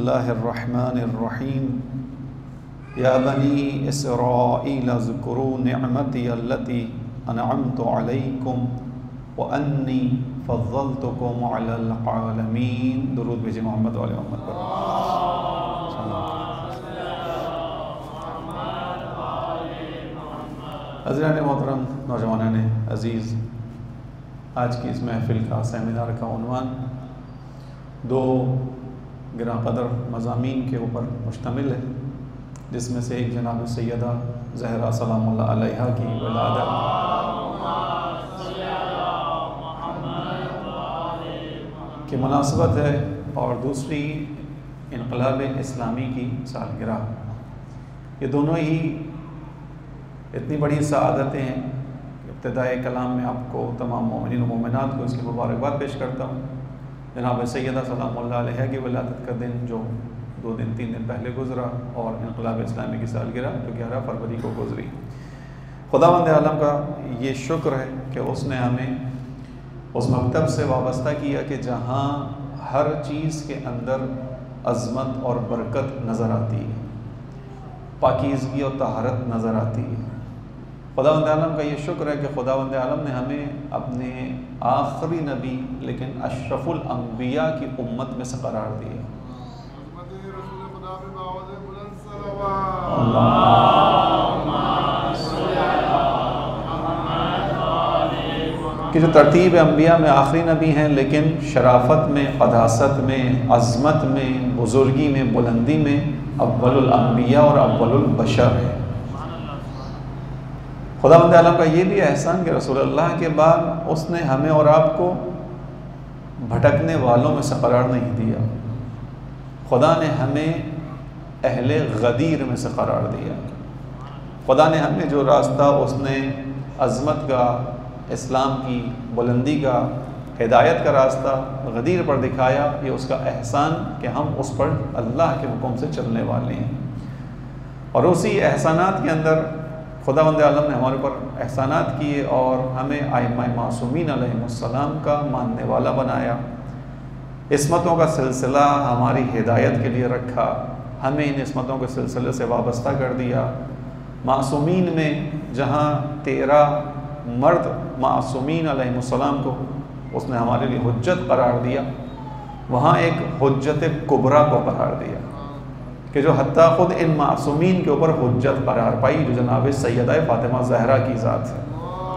الله الرحمن الرحيم يا بني إسرائيل اذكروا نعمتي التي أنعمت عليكم وأني فضلتكم على العالمين. درود بھیجے محمد و آل محمد پر. حضرات محترم، نوجوانان عزیز، آج کی اس محفل کا سیمینار کا عنوان دو گراں قدر مضامین کے اوپر مشتمل ہے، جس میں سے ایک جناب سیدہ زہرا سلام اللہ علیہا کی ولادت کی مناسبت ہے، اور دوسری انقلاب اسلامی کی سالگرہ. یہ دونوں ہی اتنی بڑی سعادتیں ہیں کہ ابتدائے کلام میں آپ کو تمام مومنین و مومنات کو اس کی مبارکباد پیش کرتا ہوں. جناب سیدہ سلام اللہ علیہ کی ولادت کا دن جو 2-3 دن پہلے گزرا، اور انقلاب اسلامی کی سالگرہ جو 11 فروری کو گزری. خداوند عالم کا یہ شکر ہے کہ اس نے ہمیں اس مکتب سے وابستہ کیا کہ جہاں ہر چیز کے اندر عظمت اور برکت نظر آتی ہے، پاکیزگی اور طہارت نظر آتی ہے. خداوند عالم کا یہ شکر ہے کہ خداوند عالم نے ہمیں اپنے آخری نبی لیکن اشرف الانبیاء کی امت میں سے قرار دیا. کہ جو ترتیب انبیاء میں آخری نبی ہیں، لیکن شرافت میں، قداست میں، عظمت میں، بزرگی میں، بلندی میں اول الانبیاء اور اول البشر ہے. خداوند عالم کا یہ بھی احسان کہ رسول اللہ کے بعد اس نے ہمیں اور آپ کو بھٹکنے والوں میں سے قرار نہیں دیا. خدا نے ہمیں اہل غدیر میں سے قرار دیا. خدا نے ہمیں جو راستہ اس نے عظمت کا، اسلام کی بلندی کا، ہدایت کا راستہ غدیر پر دکھایا، یہ اس کا احسان کہ ہم اس پر اللہ کے حکم سے چلنے والے ہیں. اور اسی احسانات کے اندر خداوند عالم نے ہمارے اوپر احسانات کیے اور ہمیں ائمہ معصومین علیہم السلام کا ماننے والا بنایا. عصمتوں کا سلسلہ ہماری ہدایت کے لیے رکھا، ہمیں ان عصمتوں کے سلسلے سے وابستہ کر دیا. معصومین میں جہاں 13 مرد معصومین علیہم السلام کو اس نے ہمارے لیے حجت قرار دیا، وہاں ایک حجت کبریٰ کو قرار دیا کہ جو حتیٰ خود ان معصومین کے اوپر حجت قرار پائی، جو جناب سیدہ فاطمہ زہرا کی ذات ہے.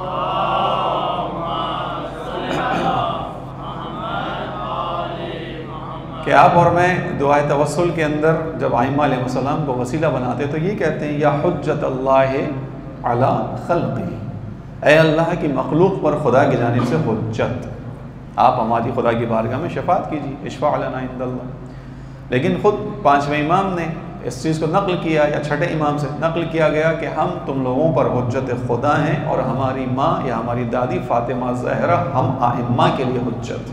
کہ آپ اور میں دعائے توسل کے اندر جب ائمہ علیہ السلام کو وسیلہ بناتے تو یہ کہتے ہیں، یا حجت اللہ علی خلقہ، اے اللہ کی مخلوق پر خدا کی جانب سے حجت، آپ ہماری خدا کی بارگاہ میں شفاعت کیجیے، اشفع لنا عند اللہ. لیکن خود 5ویں امام نے اس چیز کو نقل کیا، یا 6ٹھے امام سے نقل کیا گیا کہ ہم تم لوگوں پر حجت خدا ہیں، اور ہماری ماں یا ہماری دادی فاطمہ زہرا ہم ائمہ کے لیے حجت.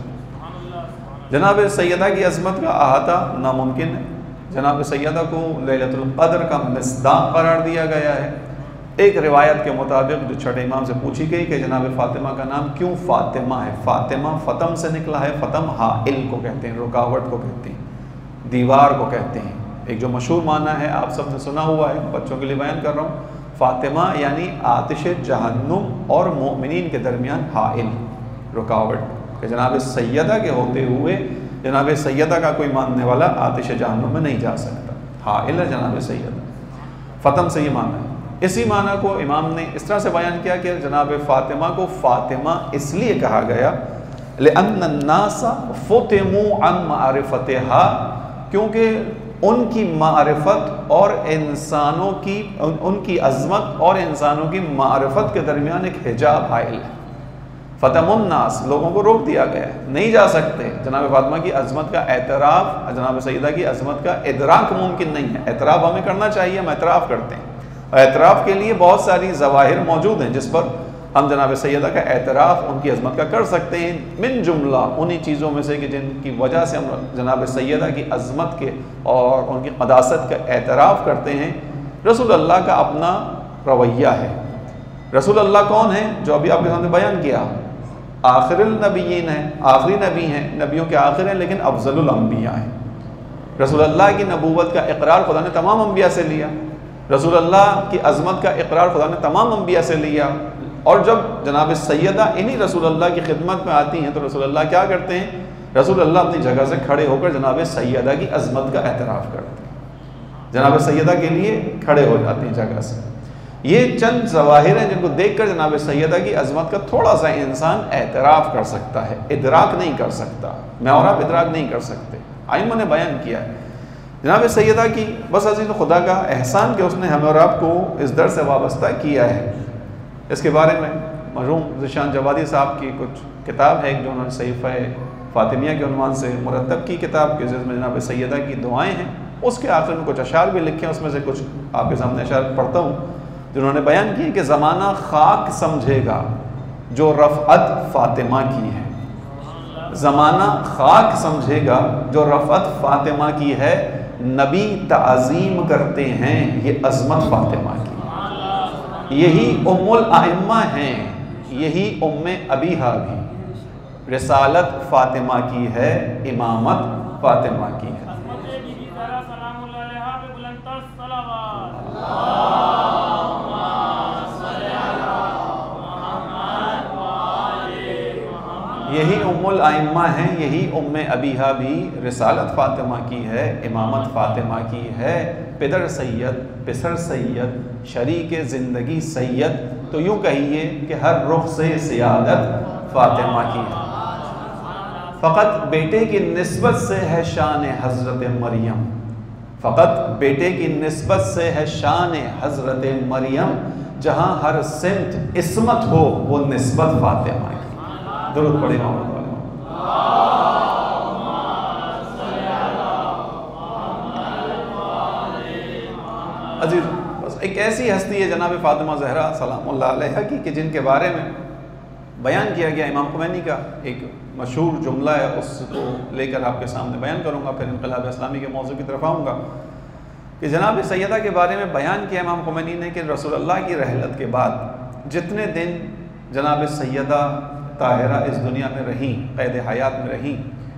جناب سیدہ کی عظمت کا احاطہ ناممکن ہے. جناب سیدہ کو لیلۃ القدر کا مصداق قرار دیا گیا ہے. ایک روایت کے مطابق جو 6ٹھے امام سے پوچھی گئی کہ جناب فاطمہ کا نام کیوں فاطمہ ہے؟ فاطمہ فتم سے نکلا ہے. فتم حائل کو کہتے ہیں، رکاوٹ کو کہتے ہیں، دیوار کو کہتے ہیں. ایک جو مشہور معنی ہے آپ سب نے سنا ہوا ہے، بچوں کے لیے بیان کر رہا ہوں. فاطمہ یعنی آتش جہنم اور مومنین کے درمیان حائل، رکاوٹ، کہ جناب سیدہ کے ہوتے ہوئے جناب سیدہ کا کوئی ماننے والا آتش جہنم میں نہیں جا سکتا. حائل ہے جناب سیدہ. فتم سے یہ معنی ہے. اسی معنی کو امام نے اس طرح سے بیان کیا کہ جناب فاطمہ کو فاطمہ اس لیے کہا گیا لأن الناس فتموا عن معرفتها، کیونکہ ان کی معرفت اور انسانوں کی، ان کی عظمت اور انسانوں کی معرفت کے درمیان ایک حجاب حائل ہے. فتم الناس، لوگوں کو روک دیا گیا ہے، نہیں جا سکتے. جناب فاطمہ کی عظمت کا اعتراف، جناب سیدہ کی عظمت کا ادراک ممکن نہیں ہے. اعتراف ہمیں کرنا چاہیے، ہم اعتراف کرتے ہیں، اور اعتراف کے لیے بہت ساری ظواہر موجود ہیں جس پر ہم جناب سیدہ کا اعتراف ان کی عظمت کا کر سکتے ہیں. من جملہ انہی چیزوں میں سے کہ جن کی وجہ سے ہم جناب سیدہ کی عظمت کے اور ان کی قداست کا اعتراف کرتے ہیں، رسول اللہ کا اپنا رویہ ہے. رسول اللہ کون ہیں؟ جو ابھی آپ کے سامنے بیان کیا، آخر النبیین ہیں، آخری نبی ہیں، نبیوں کے آخر ہیں، لیکن افضل الانبیاء ہیں. رسول اللہ کی نبوت کا اقرار خدا نے تمام انبیاء سے لیا، رسول اللہ کی عظمت کا اقرار خدا نے تمام انبیاء سے لیا، اور جب جناب سیدہ انہی رسول اللہ کی خدمت میں آتی ہیں تو رسول اللہ کیا کرتے ہیں؟ رسول اللہ اپنی جگہ سے کھڑے ہو کر جناب سیدہ کی عظمت کا اعتراف کرتے ہیں، جناب سیدہ کے لیے کھڑے ہو جاتے ہیں جگہ سے۔ یہ چند ظواہر ہیں جن کو دیکھ کر جناب سیدہ کی عظمت کا تھوڑا سا انسان اعتراف کر سکتا ہے، ادراک نہیں کر سکتا، میں اور آپ ادراک نہیں کر سکتے۔ ائمہ نے بیان کیا ہے جناب سیدہ کی بس عزیز خدا کا احسان کہ اس نے ہمیں اور آپ کو اس در سے وابستہ کیا ہے۔ اس کے بارے میں مرحوم ذیشان جوادی صاحب کی کچھ کتاب ہے جو انہوں نے صحیفہ فاطمیہ کے عنوان سے مرتب کی کتاب کے جس میں جناب سیدہ کی دعائیں ہیں، اس کے آخر میں کچھ اشعار بھی لکھے ہیں، اس میں سے کچھ آپ کے سامنے اشعار پڑھتا ہوں جنہوں نے بیان کی کہ زمانہ خاک سمجھے گا جو رفعت فاطمہ کی ہے، زمانہ خاک سمجھے گا جو رفعت فاطمہ کی ہے، نبی تعظیم کرتے ہیں یہ عظمت فاطمہ کی، یہی ام الائمہ ہیں، یہی ام ابیہا بھی، رسالت فاطمہ کی ہے، امامت فاطمہ کی ہے۔ یہی ام الائمہ ہیں، یہی ام ابیہا بھی، رسالت فاطمہ کی ہے، امامت فاطمہ کی ہے، پدر سید، پسر سید، شریک زندگی سید، تو یوں کہیے کہ ہر رخ سے سیادت فاطمہ کی ہے۔ فقط بیٹے کی نسبت سے ہے شان حضرت مریم، فقط بیٹے کی نسبت سے ہے شان حضرت مریم، جہاں ہر سمت عصمت ہو وہ نسبت فاطمہ کی۔ درود پڑھیں محمد والے عزیز، بس ایک ایسی ہستی ہے جناب فاطمہ زہرا سلام اللہ علیہا کی کہ جن کے بارے میں بیان کیا گیا امام خمینی کا ایک مشہور جملہ ہے، اس کو لے کر آپ کے سامنے بیان کروں گا، پھر انقلاب اسلامی کے موضوع کی طرف آؤں گا کہ جناب سیدہ کے بارے میں بیان کیا امام خمینی نے کہ رسول اللہ کی رحلت کے بعد جتنے دن جناب سیدہ طاہرہ اس دنیا میں رہیں، قید حیات میں رہیں،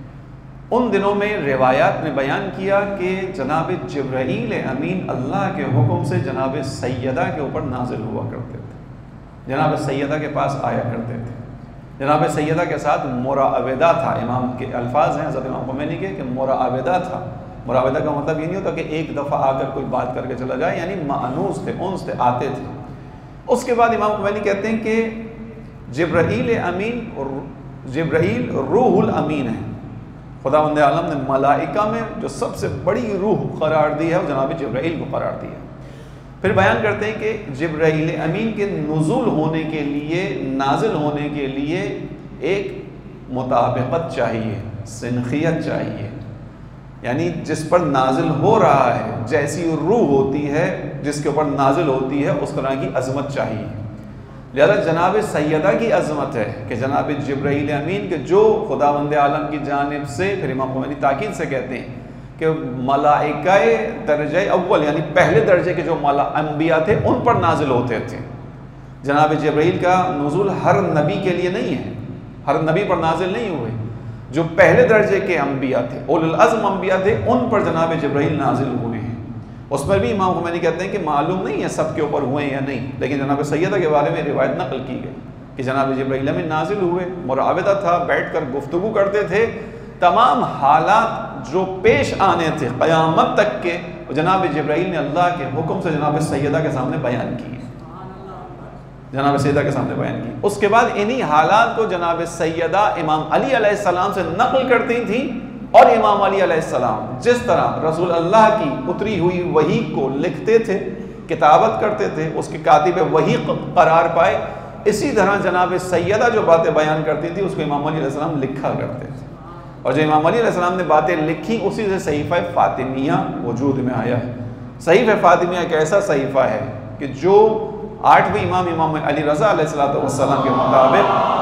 ان دنوں میں روایات نے بیان کیا کہ جناب جبرائیل امین اللہ کے حکم سے جناب سیدہ کے اوپر نازل ہوا کرتے تھے، جناب سیدہ کے پاس آیا کرتے تھے، جناب سیدہ کے ساتھ مراودہ تھا، امام کے الفاظ ہیں حضرت امام خمینی کے کہ مراودہ تھا۔ مراودہ کا مطلب یہ نہیں ہوتا کہ ایک دفعہ آ کر کوئی بات کر کے چلا جائے، یعنی مانوس تھے، انس تھے، آتے تھے۔ اس کے بعد امام خمینی کہتے ہیں کہ جبرائیل امین، جبرائیل روح الامین ہے، خداوند عالم نے ملائکہ میں جو سب سے بڑی روح قرار دی ہے وہ جناب جبرائیل کو قرار دی ہے۔ پھر بیان کرتے ہیں کہ جبرائیل امین کے نزول ہونے کے لیے، نازل ہونے کے لیے ایک مطابقت چاہیے، سنخیت چاہیے، یعنی جس پر نازل ہو رہا ہے جیسی روح ہوتی ہے جس کے اوپر نازل ہوتی ہے اس طرح کی عظمت چاہیے۔ لہذا جناب سیدہ کی عظمت ہے کہ جناب جبرائیل امین کے جو خداوند عالم کی جانب سے، پھر امام خمینی تاکید سے کہتے ہیں کہ ملائکہ درجہ اول یعنی پہلے درجے کے جو انبیاء تھے ان پر نازل ہوتے تھے۔ جناب جبرائیل کا نزول ہر نبی کے لیے نہیں ہے، ہر نبی پر نازل نہیں ہوئے، جو پہلے درجے کے انبیاء تھے، اولو العزم انبیاء تھے، ان پر جناب جبرائیل نازل ہوئے ہیں۔ اس پر بھی امام خمینی کہتے ہیں کہ معلوم نہیں ہے سب کے اوپر ہوئے یا نہیں، لیکن جناب سیدہ کے بارے میں روایت نقل کی گئی کہ جناب جبرائیل امین نازل ہوئے، مراودہ تھا، بیٹھ کر گفتگو کرتے تھے، تمام حالات جو پیش آنے تھے قیامت تک کے جناب جبرائیل نے اللہ کے حکم سے جناب سیدہ کے سامنے بیان کیے، جناب سیدہ کے سامنے بیان کی۔ اس کے بعد انہی حالات کو جناب سیدہ امام علی علیہ السلام سے نقل کرتی تھیں، اور امام علی علیہ السلام جس طرح رسول اللہ کی اتری ہوئی وحی کو لکھتے تھے، کتابت کرتے تھے، اس کے کاتب وحی قرار پائے، اسی طرح جناب سیدہ جو باتیں بیان کرتی تھی اس کو امام علی علیہ السلام لکھا کرتے تھے، اور جو امام علی علیہ السلام نے باتیں لکھی اسی سے صحیفہ فاطمیہ وجود میں آیا ہے۔ صحیفہ فاطمیہ ایک ایسا صحیفہ ہے کہ جو 8ویں امام علی رضا علیہ السلام کے مطابق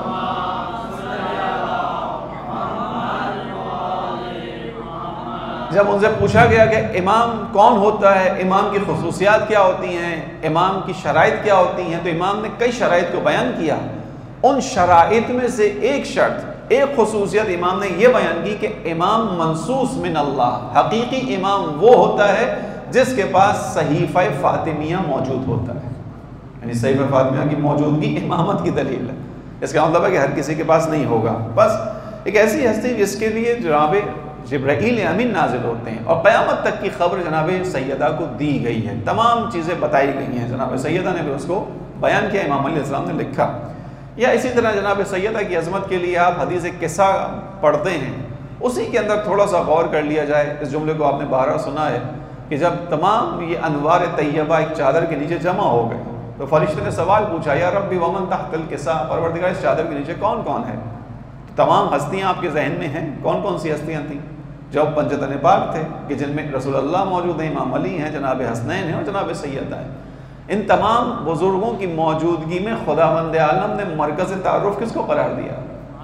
جب ان سے پوچھا گیا کہ امام کون ہوتا ہے، امام کی خصوصیات کیا ہوتی ہیں، امام کی شرائط کیا ہوتی ہیں، تو امام نے کئی شرائط کو بیان کیا۔ ان شرائط میں سے ایک شرط، ایک خصوصیت امام نے یہ بیان کی کہ امام منصوص من اللہ، حقیقی امام وہ ہوتا ہے جس کے پاس صحیفہ فاطمیہ موجود ہوتا ہے، یعنی صحیفہ فاطمیہ کی موجودگی امامت کی دلیل ہے۔ اس کا مطلب ہے کہ ہر کسی کے پاس نہیں ہوگا، بس ایک ایسی ہستی جس کے لیے جناب جبرائیل امین نازل ہوتے ہیں اور قیامت تک کی خبر جناب سیدہ کو دی گئی ہے، تمام چیزیں بتائی گئی ہیں، جناب سیدہ نے بھی اس کو بیان کیا، امام علیہ السلام نے لکھا۔ یا اسی طرح جناب سیدہ کی عظمت کے لیے آپ حدیث قصہ پڑھتے ہیں، اسی کے اندر تھوڑا سا غور کر لیا جائے۔ اس جملے کو آپ نے بارہا سنا ہے کہ جب تمام یہ انوار طیبہ ایک چادر کے نیچے جمع ہو گئے تو فرشتے نے سوال پوچھا، یا ربی ومن تحت الکساء، پروردگار اس چادر کے نیچے کون کون ہے؟ تمام ہستیاں آپ کے ذہن میں ہیں، کون کون سی ہستیاں تھیں؟ جو پنجتن پاک تھے کہ جن میں رسول اللہ موجود ہیں، امام علی ہیں، جناب حسنین ہیں اور جناب سیدہ ہیں۔ ان تمام بزرگوں کی موجودگی میں خداوند عالم نے مرکز تعارف کس کو قرار دیا؟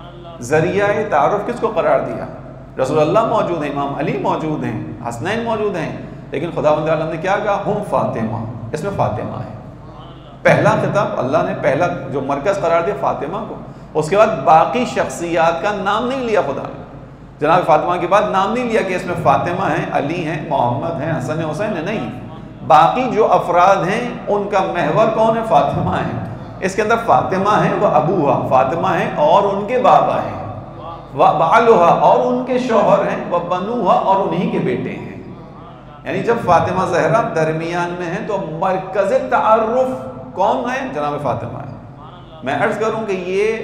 ذریعہ تعارف کس کو قرار دیا؟ رسول اللہ موجود ہیں، امام علی موجود ہیں، حسنین موجود ہیں، لیکن خداوند عالم نے کیا کہا؟ ہم فاطمہ، اس میں فاطمہ ہے۔ پہلا خطاب اللہ نے پہلا جو مرکز قرار دیا فاطمہ کو، اس کے بعد باقی شخصیات کا نام نہیں لیا خدا نے، جناب فاطمہ کے بعد نام نہیں لیا کہ اس میں فاطمہ ہیں، علی ہیں، محمد ہیں، حسن حسین ہیں، نہیں، باقی جو افراد ہیں ان کا محور کون ہے؟ فاطمہ ہیں۔ اس کے اندر فاطمہ ہیں وہ ابوہا، فاطمہ ہیں اور ان کے بابا ہیں، وہ بالوہا اور ان کے شوہر ہیں، وہ بنوہا اور انہی کے بیٹے ہیں۔ یعنی جب فاطمہ زہرا درمیان میں ہیں تو مرکز تعارف کون ہے؟ جناب فاطمہ ہے۔ میں عرض کروں کہ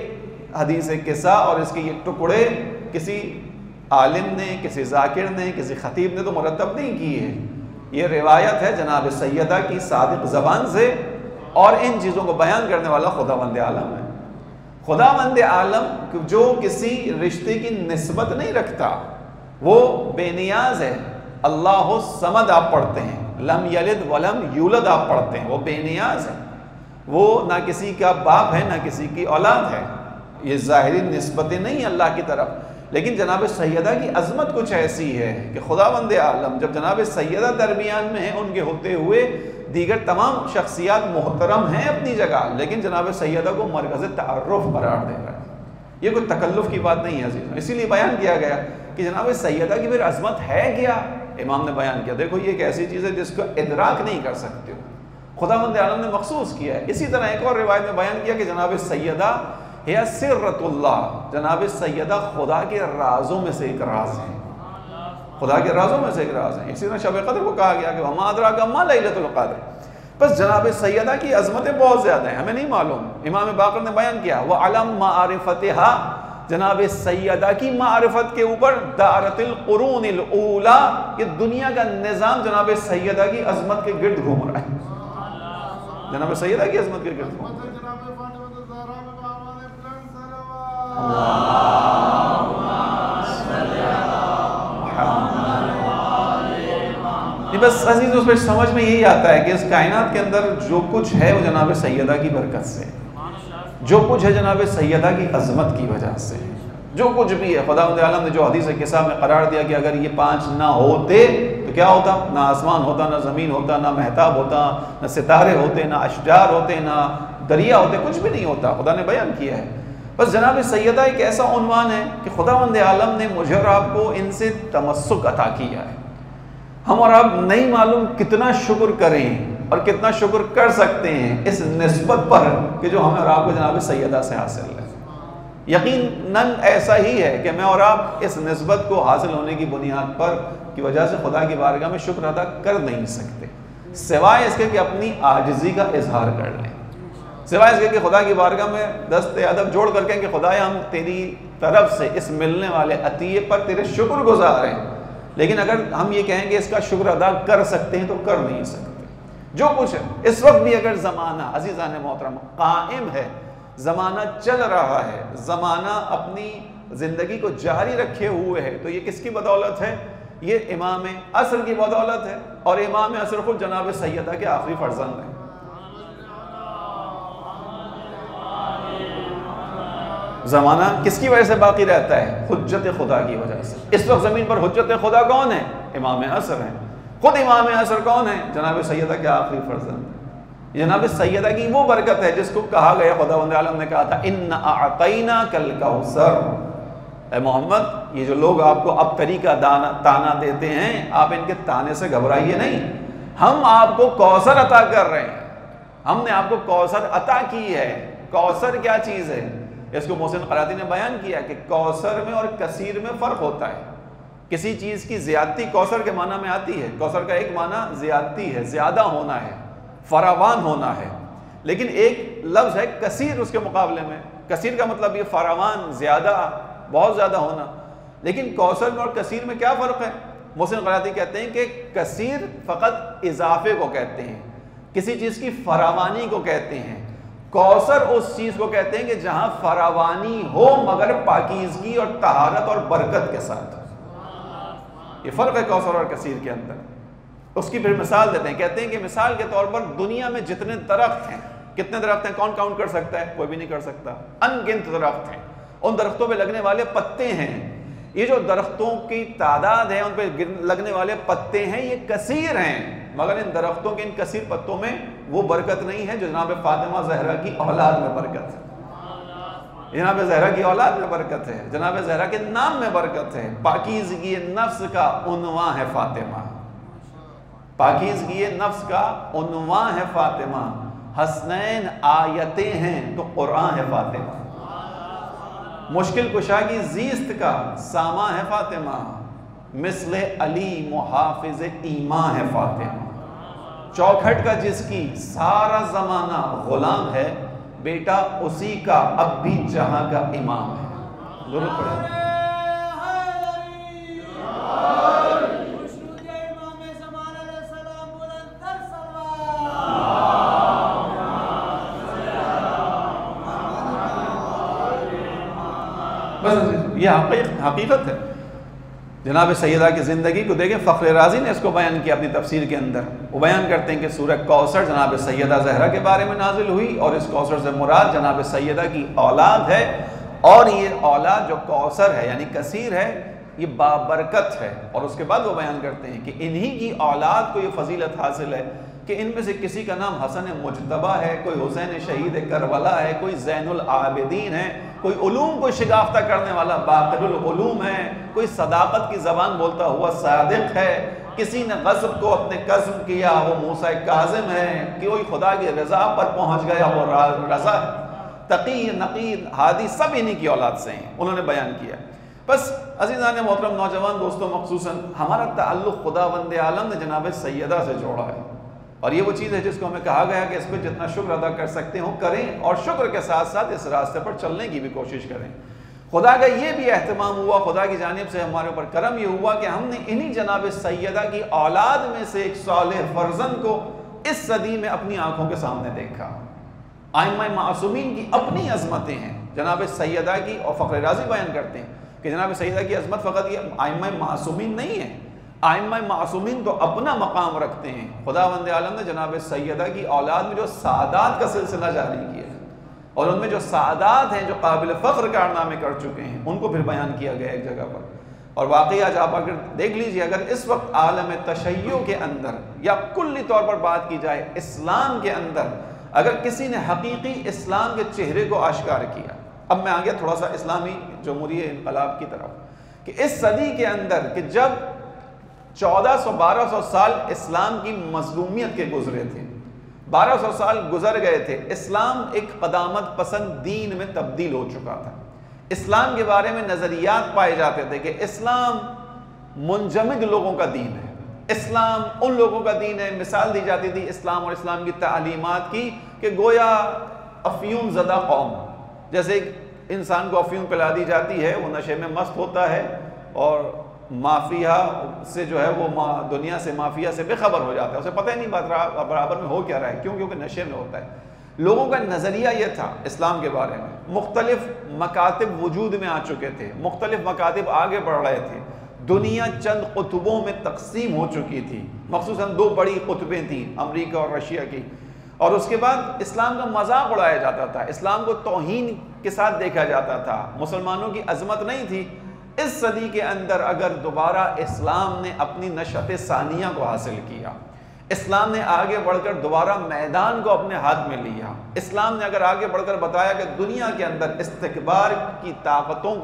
یہ حدیث قصہ اور اس کے یہ ٹکڑے کسی عالم نے، کسی ذاکر نے، کسی خطیب نے تو مرتب نہیں کی ہے، یہ روایت ہے جناب سیدہ کی صادق زبان سے، اور ان چیزوں کو بیان کرنے والا خداوند عالم ہے۔ خداوند عالم جو کسی رشتے کی نسبت نہیں رکھتا، وہ بے نیاز ہے۔ اللہ الصمد آپ پڑھتے ہیں، لم یلد ولم یولد آپ پڑھتے ہیں، وہ بے نیاز ہے، وہ نہ کسی کا باپ ہے نہ کسی کی اولاد ہے۔ یہ ظاہری نسبتیں نہیں اللہ کی طرف، لیکن جناب سیدہ کی عظمت کچھ ایسی ہے کہ خداوند عالم جب جناب سیدہ درمیان میں ہیں، ان کے ہوتے ہوئے دیگر تمام شخصیات محترم ہیں اپنی جگہ، لیکن جناب سیدہ کو مرکز تعارف قرار دے رہا ہے۔ یہ کوئی تکلف کی بات نہیں ہے عزیزوں، اسی لیے بیان کیا گیا کہ جناب سیدہ کی پھر عظمت ہے کیا؟ امام نے بیان کیا، دیکھو یہ ایک ایسی چیز ہے جس کو ادراک نہیں کر سکتے ہو، خداوند عالم نے مخصوص کیا ہے۔ اسی طرح ایک اور روایت میں بیان کیا کہ جناب سیدہ ہے سرۃ اللہ، جناب سیدہ خدا کے رازوں میں سے ایک راز ہے، خدا کے رازوں میں سے ایک راز ہے۔ اسی طرح شب قدر کو کہا گیا کہ وما ادراک ما لیلۃ القدر۔ بس جناب سیدہ کی عظمتیں بہت زیادہ ہیں، ہمیں نہیں معلوم۔ امام باقر نے بیان کیا وعلم معرفتها، جناب سیدہ کی معرفت کے اوپر دارت القرون الاولی، یہ دنیا کا نظام جناب سیدہ کی عظمت کے گرد گھوم رہا ہے، جناب سیدہ کی عظمت کے گرد گھوم رہا ہے۔ بس عزیز اس پہ سمجھ میں یہی آتا ہے کہ اس کائنات کے اندر جو کچھ ہے وہ جناب سیدہ کی برکت سے، جو کچھ ہے جناب سیدہ کی عظمت کی وجہ سے، جو کچھ بھی ہے خداوند عالم نے جو حدیث قصہ میں قرار دیا کہ اگر یہ پانچ نہ ہوتے تو کیا ہوتا؟ نہ آسمان ہوتا، نہ زمین ہوتا، نہ مہتاب ہوتا، نہ ستارے ہوتے، نہ اشجار ہوتے، نہ دریا ہوتے، کچھ بھی نہیں ہوتا، خدا نے بیان کیا ہے۔ بس جناب سیدہ ایک ایسا عنوان ہے کہ خداوند عالم نے مجھے اور آپ کو ان سے تمسک عطا کیا ہے۔ ہم اور آپ نہیں معلوم کتنا شکر کریں اور کتنا شکر کر سکتے ہیں اس نسبت پر کہ جو ہمیں اور آپ کو جناب سیدہ سے حاصل ہے۔ یقیناً ایسا ہی ہے کہ میں اور آپ اس نسبت کو حاصل ہونے کی بنیاد پر کی وجہ سے خدا کی بارگاہ میں شکر ادا کر نہیں سکتے، سوائے اس کے کہ اپنی عاجزی کا اظہار کر لیں، سوائے اس کے کہ خدا کی بارگاہ میں دست ادب جوڑ کر کہیں کہ خدایا ہم تیری طرف سے اس ملنے والے عطیے پر تیرے شکر گزار ہیں، لیکن اگر ہم یہ کہیں کہ اس کا شکر ادا کر سکتے ہیں تو کر نہیں سکتے۔ جو کچھ ہے اس وقت بھی اگر زمانہ عزیزان محترم قائم ہے، زمانہ چل رہا ہے، زمانہ اپنی زندگی کو جاری رکھے ہوئے ہے، تو یہ کس کی بدولت ہے؟ یہ امام عصر کی بدولت ہے، اور امام عصر خود جناب سیدہ کے آخری فرزند ہیں۔ زمانہ کس کی وجہ سے باقی رہتا ہے؟ حجت خدا کی وجہ سے۔ اس وقت زمین پر حجت خدا کون ہے؟ امام عصر ہیں۔ خود امام عصر کون ہے؟ جناب سیدہ کے آخری فرزند ہیں۔ جناب سیدہ کی وہ برکت ہے جس کو کہا گیا، خداوند عالم نے کہا تھا ان اعطیناک الکوثر، اے محمد یہ جو لوگ آپ کو اب طریقہ تانا دیتے ہیں آپ ان کے تانے سے گھبرائیے نہیں، ہم آپ کو کوثر عطا کر رہے ہیں، ہم نے آپ کو کوثر عطا کی ہے۔ کوثر کیا چیز ہے؟ اس کو محسن قرادی نے بیان کیا کہ کوثر میں اور کثیر میں فرق ہوتا ہے۔ کسی چیز کی زیادتی کوثر کے معنی میں آتی ہے، کوثر کا ایک معنی زیادتی ہے، زیادہ ہونا ہے، فراوان ہونا ہے، لیکن ایک لفظ ہے کثیر اس کے مقابلے میں۔ کثیر کا مطلب یہ فراوان، زیادہ، بہت زیادہ ہونا، لیکن کوثر میں اور کثیر میں کیا فرق ہے؟ محسن قرادی کہتے ہیں کہ کثیر فقط اضافے کو کہتے ہیں، کسی چیز کی فراوانی کو کہتے ہیں، کوثر اس چیز کو کہتے ہیں کہ جہاں فراوانی ہو مگر پاکیزگی اور طہارت اور برکت کے ساتھ۔ یہ فرق ہے کوثر اور کثیر کے اندر۔ اس کی پھر مثال دیتے ہیں، کہتے ہیں کہ مثال کے طور پر دنیا میں جتنے درخت ہیں، کتنے درخت ہیں کون کاؤنٹ کر سکتا ہے؟ کوئی بھی نہیں کر سکتا، ان گنت درخت ہیں، ان درختوں پہ لگنے والے پتے ہیں، یہ جو درختوں کی تعداد ہے ان پہ لگنے والے پتے ہیں یہ کثیر ہیں، مگر ان درختوں کے ان کثیر پتوں میں وہ برکت نہیں ہے جو جناب فاطمہ زہرا کی اولاد میں برکت ہے، جناب زہرا کی اولاد میں برکت ہے، جناب زہرا کے نام میں برکت ہے۔ پاکیزگی نفس کا عنوان ہے فاطمہ، پاکیزگی نفس کا عنوان ہے فاطمہ، حسنین آیتیں ہیں تو قرآن ہے فاطمہ، مشکل کشا کی زیست کا ساما ہے فاطمہ، مثل علی محافظ ایمان ہے فاطمہ، چوکھٹ کا جس کی سارا زمانہ غلام ہے، بیٹا اسی کا اب بھی جہاں کا امام ہے۔ درود پڑھیں۔ بس یہ حقیقت ہے۔ جناب سیدہ کی زندگی کو دیکھیں، فخر رازی نے اس کو بیان کیا اپنی تفسیر کے اندر، وہ بیان کرتے ہیں کہ سورہ کوثر جناب سیدہ زہرا کے بارے میں نازل ہوئی اور اس کوثر سے مراد جناب سیدہ کی اولاد ہے، اور یہ اولاد جو کوثر ہے یعنی کثیر ہے یہ بابرکت ہے، اور اس کے بعد وہ بیان کرتے ہیں کہ انہی کی اولاد کو یہ فضیلت حاصل ہے کہ ان میں سے کسی کا نام حسن مجتبیٰ ہے، کوئی حسین شہید کربلا ہے، کوئی زین العابدین ہے، کوئی علوم کو شگافتہ کرنے والا باقر العلوم ہے، کوئی صداقت کی زبان بولتا ہوا صادق ہے، کسی نے غصب کو اپنے قسم کیا وہ موسیٰ کاظم ہے، کوئی خدا کی رضا پر پہنچ گیا وہ رضا ہے، تقی نقی ہادی سب انہی کی اولاد سے ہیں، انہوں نے بیان کیا۔ بس عزیزان محترم نوجوان دوستوں، مخصوصاً ہمارا تعلق خداوند عالم نے جناب سیدہ سے جوڑا ہے، اور یہ وہ چیز ہے جس کو ہمیں کہا گیا کہ اس پہ جتنا شکر ادا کر سکتے ہوں کریں، اور شکر کے ساتھ ساتھ اس راستے پر چلنے کی بھی کوشش کریں۔ خدا کا یہ بھی اہتمام ہوا، خدا کی جانب سے ہمارے اوپر کرم یہ ہوا کہ ہم نے انہی جناب سیدہ کی اولاد میں سے ایک صالح فرزند کو اس صدی میں اپنی آنکھوں کے سامنے دیکھا۔ ائمہ معصومین کی اپنی عظمتیں ہیں جناب سیدہ کی، اور فخر رازی بیان کرتے ہیں کہ جناب سیدہ کی عظمت فقط یہ ائمہ معصومین نہیں ہے، ائمہ معصومین تو اپنا مقام رکھتے ہیں۔ خداوند عالم نے جناب سیدہ کی اولاد میں جو سعادات کا سلسلہ جاری کیا ہے، اور ان میں جو سعادات ہیں جو قابل فخر کارنامے کر چکے ہیں ان کو پھر بیان کیا گیا ایک جگہ پر۔ اور واقعی آج آپ اگر دیکھ لیجئے، اگر اس وقت عالم تشیع کے اندر یا کلی طور پر بات کی جائے اسلام کے اندر، اگر کسی نے حقیقی اسلام کے چہرے کو آشکار کیا، اب میں آگیا تھوڑا سا اسلامی جمہوریہ انقلاب کی طرف، کہ اس صدی کے اندر کہ جب 1400-1200 سال اسلام کی مظلومیت کے گزرے تھے، 1200 سال گزر گئے تھے، اسلام ایک قدامت پسند دین میں تبدیل ہو چکا تھا۔ اسلام کے بارے میں نظریات پائے جاتے تھے کہ اسلام منجمد لوگوں کا دین ہے، اسلام ان لوگوں کا دین ہے۔ مثال دی جاتی تھی اسلام اور اسلام کی تعلیمات کی کہ گویا افیون زدہ قوم، جیسے انسان کو افیون پلا دی جاتی ہے، وہ نشے میں مست ہوتا ہے اور مافیا سے جو ہے وہ دنیا سے مافیا سے بے خبر ہو جاتا ہے، اسے پتہ ہی نہیں برابر میں ہو کیا رہا ہے، کیونکہ نشے میں ہوتا ہے۔ لوگوں کا نظریہ یہ تھا اسلام کے بارے میں، مختلف مکاتب وجود میں آ چکے تھے، مختلف مکاتب آگے بڑھ رہے تھے، دنیا چند قطبوں میں تقسیم ہو چکی تھی، مخصوصاً 2 بڑی قطبیں تھیں، امریکہ اور رشیا کی، اور اس کے بعد اسلام کا مذاق اڑایا جاتا تھا، اسلام کو توہین کے ساتھ دیکھا جاتا تھا، مسلمانوں کی عظمت نہیں تھی۔ اس صدی کے اندر اگر دوبارہ اسلام نے اپنی نشأت ثانیہ کو حاصل کیا، اسلام نے آگے بڑھ کر دوبارہ میدان کو اپنے ہاتھ میں لیا، اسلام نے اگر آگے بڑھ کر بتایا کہ دنیا کے اندر استکبار کی طاقتوں کو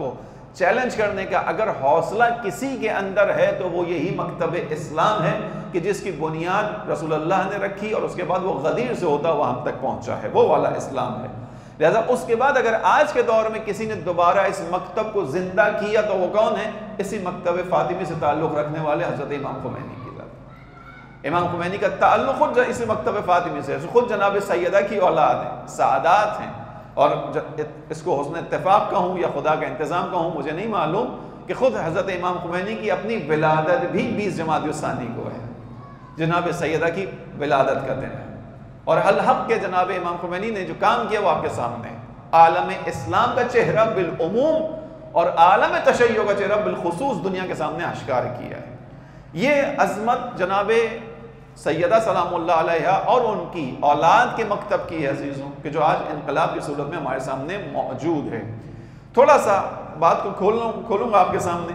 چیلنج کرنے کا اگر حوصلہ کسی کے اندر ہے تو وہ یہی مکتب اسلام ہے کہ جس کی بنیاد رسول اللہ نے رکھی اور اس کے بعد وہ غدیر سے ہوتا ہوا ہم تک پہنچا ہے، وہ والا اسلام ہے۔ لہذا اس کے بعد اگر آج کے دور میں کسی نے دوبارہ اس مکتب کو زندہ کیا تو وہ کون ہے؟ اسی مکتب فاطمی سے تعلق رکھنے والے حضرت امام خمینی کی ذات۔ امام خمینی کا تعلق خود اسی مکتب فاطمی سے، خود جناب سیدہ کی اولاد ہیں، سعادات ہیں، اور اس کو حسن اتفاق کہوں یا خدا کا انتظام کہوں مجھے نہیں معلوم کہ خود حضرت امام خمینی کی اپنی ولادت بھی 20 جمادی الثانی کو ہے، جناب سیدہ کی ولادت کا دن ہے۔ اور الحق کے جناب امام خمینی نے جو کام کیا وہ آپ کے سامنے ہے، عالم اسلام کا چہرہ بالعموم اور عالم تشیع کا چہرہ بالخصوص دنیا کے سامنے اشکار کیا ہے۔ یہ عظمت جناب سیدہ سلام اللہ علیہ اور ان کی اولاد کے مکتب کی ہے عزیزوں، کہ جو آج انقلاب کی صورت میں ہمارے سامنے موجود ہے۔ تھوڑا سا بات کو کھولوں گا آپ کے سامنے۔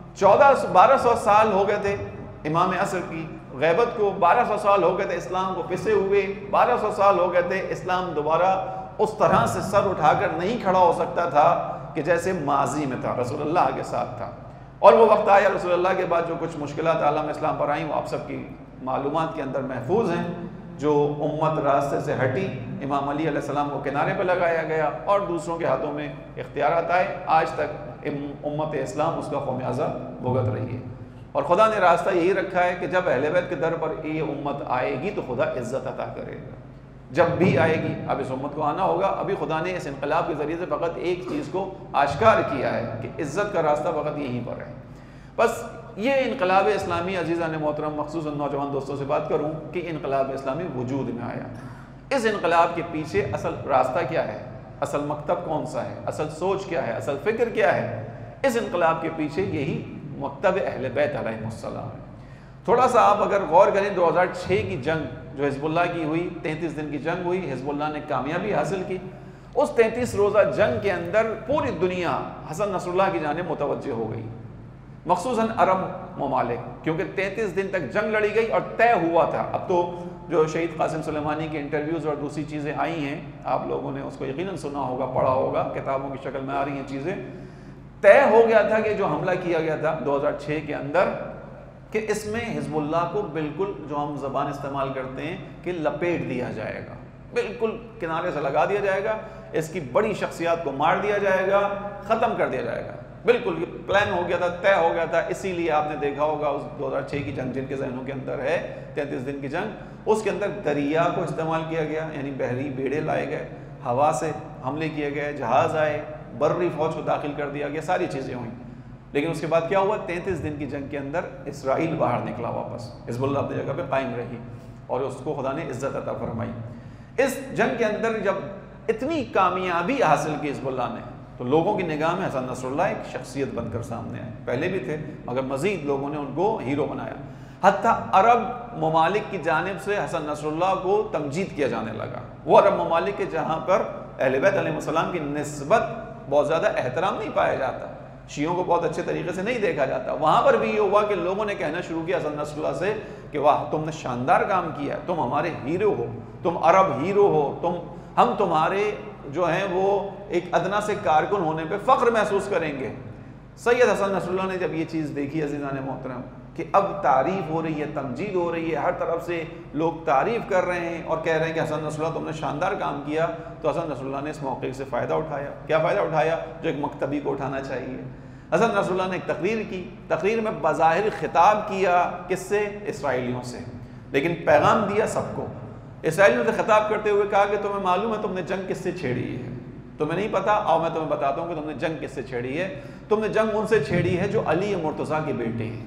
1200 سال ہو گئے تھے امام عصر کی غیبت کو، 1200 سال ہو گئے تھے اسلام کو پسے ہوئے، 1200 سال ہو گئے تھے اسلام دوبارہ اس طرح سے سر اٹھا کر نہیں کھڑا ہو سکتا تھا کہ جیسے ماضی میں تھا، رسول اللہ کے ساتھ تھا۔ اور وہ وقت آیا رسول اللہ کے بعد جو کچھ مشکلات عالم اسلام پر آئیں وہ آپ سب کی معلومات کے اندر محفوظ ہیں، جو امت راستے سے ہٹی، امام علی علیہ السلام کو کنارے پہ لگایا گیا اور دوسروں کے ہاتھوں میں اختیارات آئے، آج تک امت اسلام اس کا خمیازہ بھگت رہی ہے۔ اور خدا نے راستہ یہی رکھا ہے کہ جب اہل بیت کے در پر یہ امت آئے گی تو خدا عزت عطا کرے گا، جب بھی آئے گی۔ اب اس امت کو آنا ہوگا، ابھی خدا نے اس انقلاب کے ذریعے سے فقط ایک چیز کو آشکار کیا ہے کہ عزت کا راستہ فقط یہیں پر ہے۔ بس یہ انقلاب اسلامی عزیزان محترم، مخصوصاً نوجوان دوستوں سے بات کروں کہ انقلاب اسلامی وجود میں آیا، اس انقلاب کے پیچھے اصل راستہ کیا ہے، اصل مکتب کون سا ہے، اصل سوچ کیا ہے، اصل فکر کیا ہے؟ اس انقلاب کے پیچھے یہی مکتب اہل بیت علیہ السلام ہے۔ تھوڑا سا آپ اگر غور کریں 2006 کی جنگ جو حزب اللہ کی ہوئی، 33 دن کی جنگ ہوئی، حزب اللہ نے کامیابی حاصل کی۔ اس 33 روزہ جنگ کے اندر پوری دنیا حسن نصر اللہ کی جانب متوجہ ہو گئی، مخصوصاً عرب ممالک، کیونکہ 33 دن تک جنگ لڑی گئی اور طے ہوا تھا۔ اب تو جو شہید قاسم سلیمانی کے انٹرویوز اور دوسری چیزیں آئی ہیں، آپ لوگوں نے اس کو یقیناً سنا ہوگا، پڑھا ہوگا، کتابوں کی شکل میں آ رہی ہیں چیزیں۔ طے ہو گیا تھا کہ جو حملہ کیا گیا تھا 2006 کے اندر، کہ اس میں حزب اللہ کو بالکل جو ہم زبان استعمال کرتے ہیں کہ لپیٹ دیا جائے گا، بالکل کنارے سے لگا دیا جائے گا، اس کی بڑی شخصیات کو مار دیا جائے گا، ختم کر دیا جائے گا۔ بالکل یہ پلان ہو گیا تھا، طے ہو گیا تھا۔ اسی لیے آپ نے دیکھا ہوگا اس 2006 کی جنگ جن کے ذہنوں کے اندر ہے 33 دن کی جنگ، اس کے اندر دریا کو استعمال کیا گیا، یعنی بحری بیڑے لائے گئے، ہوا سے حملے کیے گئے، جہاز آئے، بری فوج کو داخل کر دیا گیا، ساری چیزیں ہوئیں۔ لیکن اس کے بعد کیا ہوا؟ 33 دن کی جنگ کے اندر اسرائیل باہر نکلا واپس، حزب اللہ اپنی جگہ پہ قائم رہی اور اس کو خدا نے عزت عطا فرمائی۔ اس جنگ کے اندر جب اتنی کامیابی حاصل کی حزب اللہ نے تو لوگوں کی نگاہ میں حسن نصر اللہ ایک شخصیت بن کر سامنے آئے، پہلے بھی تھے مگر مزید لوگوں نے ان کو ہیرو بنایا۔ حتیٰ عرب ممالک کی جانب سے حسن نصر اللہ کو تمجید کیا جانے لگا، وہ عرب ممالک کے جہاں پر اہل بیت علیہ السلام کی نسبت بہت زیادہ احترام نہیں پایا جاتا، شیعوں کو بہت اچھے طریقے سے نہیں دیکھا جاتا، وہاں پر بھی یہ ہوا کہ لوگوں نے کہنا شروع کیا حسن نصر اللہ سے کہ واہ تم نے شاندار کام کیا ہے، تم ہمارے ہیرو ہو، تم عرب ہیرو ہو، ہم تمہارے جو ہیں وہ ایک ادنا سے کارکن ہونے پہ فخر محسوس کریں گے۔ سید حسن نصر اللہ نے جب یہ چیز دیکھی عزیزان محترم کہ اب تعریف ہو رہی ہے، تمجید ہو رہی ہے، ہر طرف سے لوگ تعریف کر رہے ہیں اور کہہ رہے ہیں کہ حسن نصر اللہ تم نے شاندار کام کیا، تو حسن نصر اللہ نے اس موقع سے فائدہ اٹھایا۔ کیا فائدہ اٹھایا؟ جو ایک مکتبی کو اٹھانا چاہیے۔ حسن نصر اللہ نے ایک تقریر کی، تقریر میں بظاہر خطاب کیا کس سے؟ اسرائیلیوں سے، لیکن پیغام دیا سب کو۔ اسرائیلیوں سے خطاب کرتے ہوئے کہا کہ تمہیں معلوم ہے تم نے جنگ کس سے چھیڑی ہے؟ تمہیں نہیں پتا؟ آؤ میں تمہیں بتاتا ہوں کہ تم نے جنگ کس سے چھیڑی ہے۔ تم نے جنگ ان سے چھیڑی ہے جو علی مرتضیٰ کے بیٹے ہیں،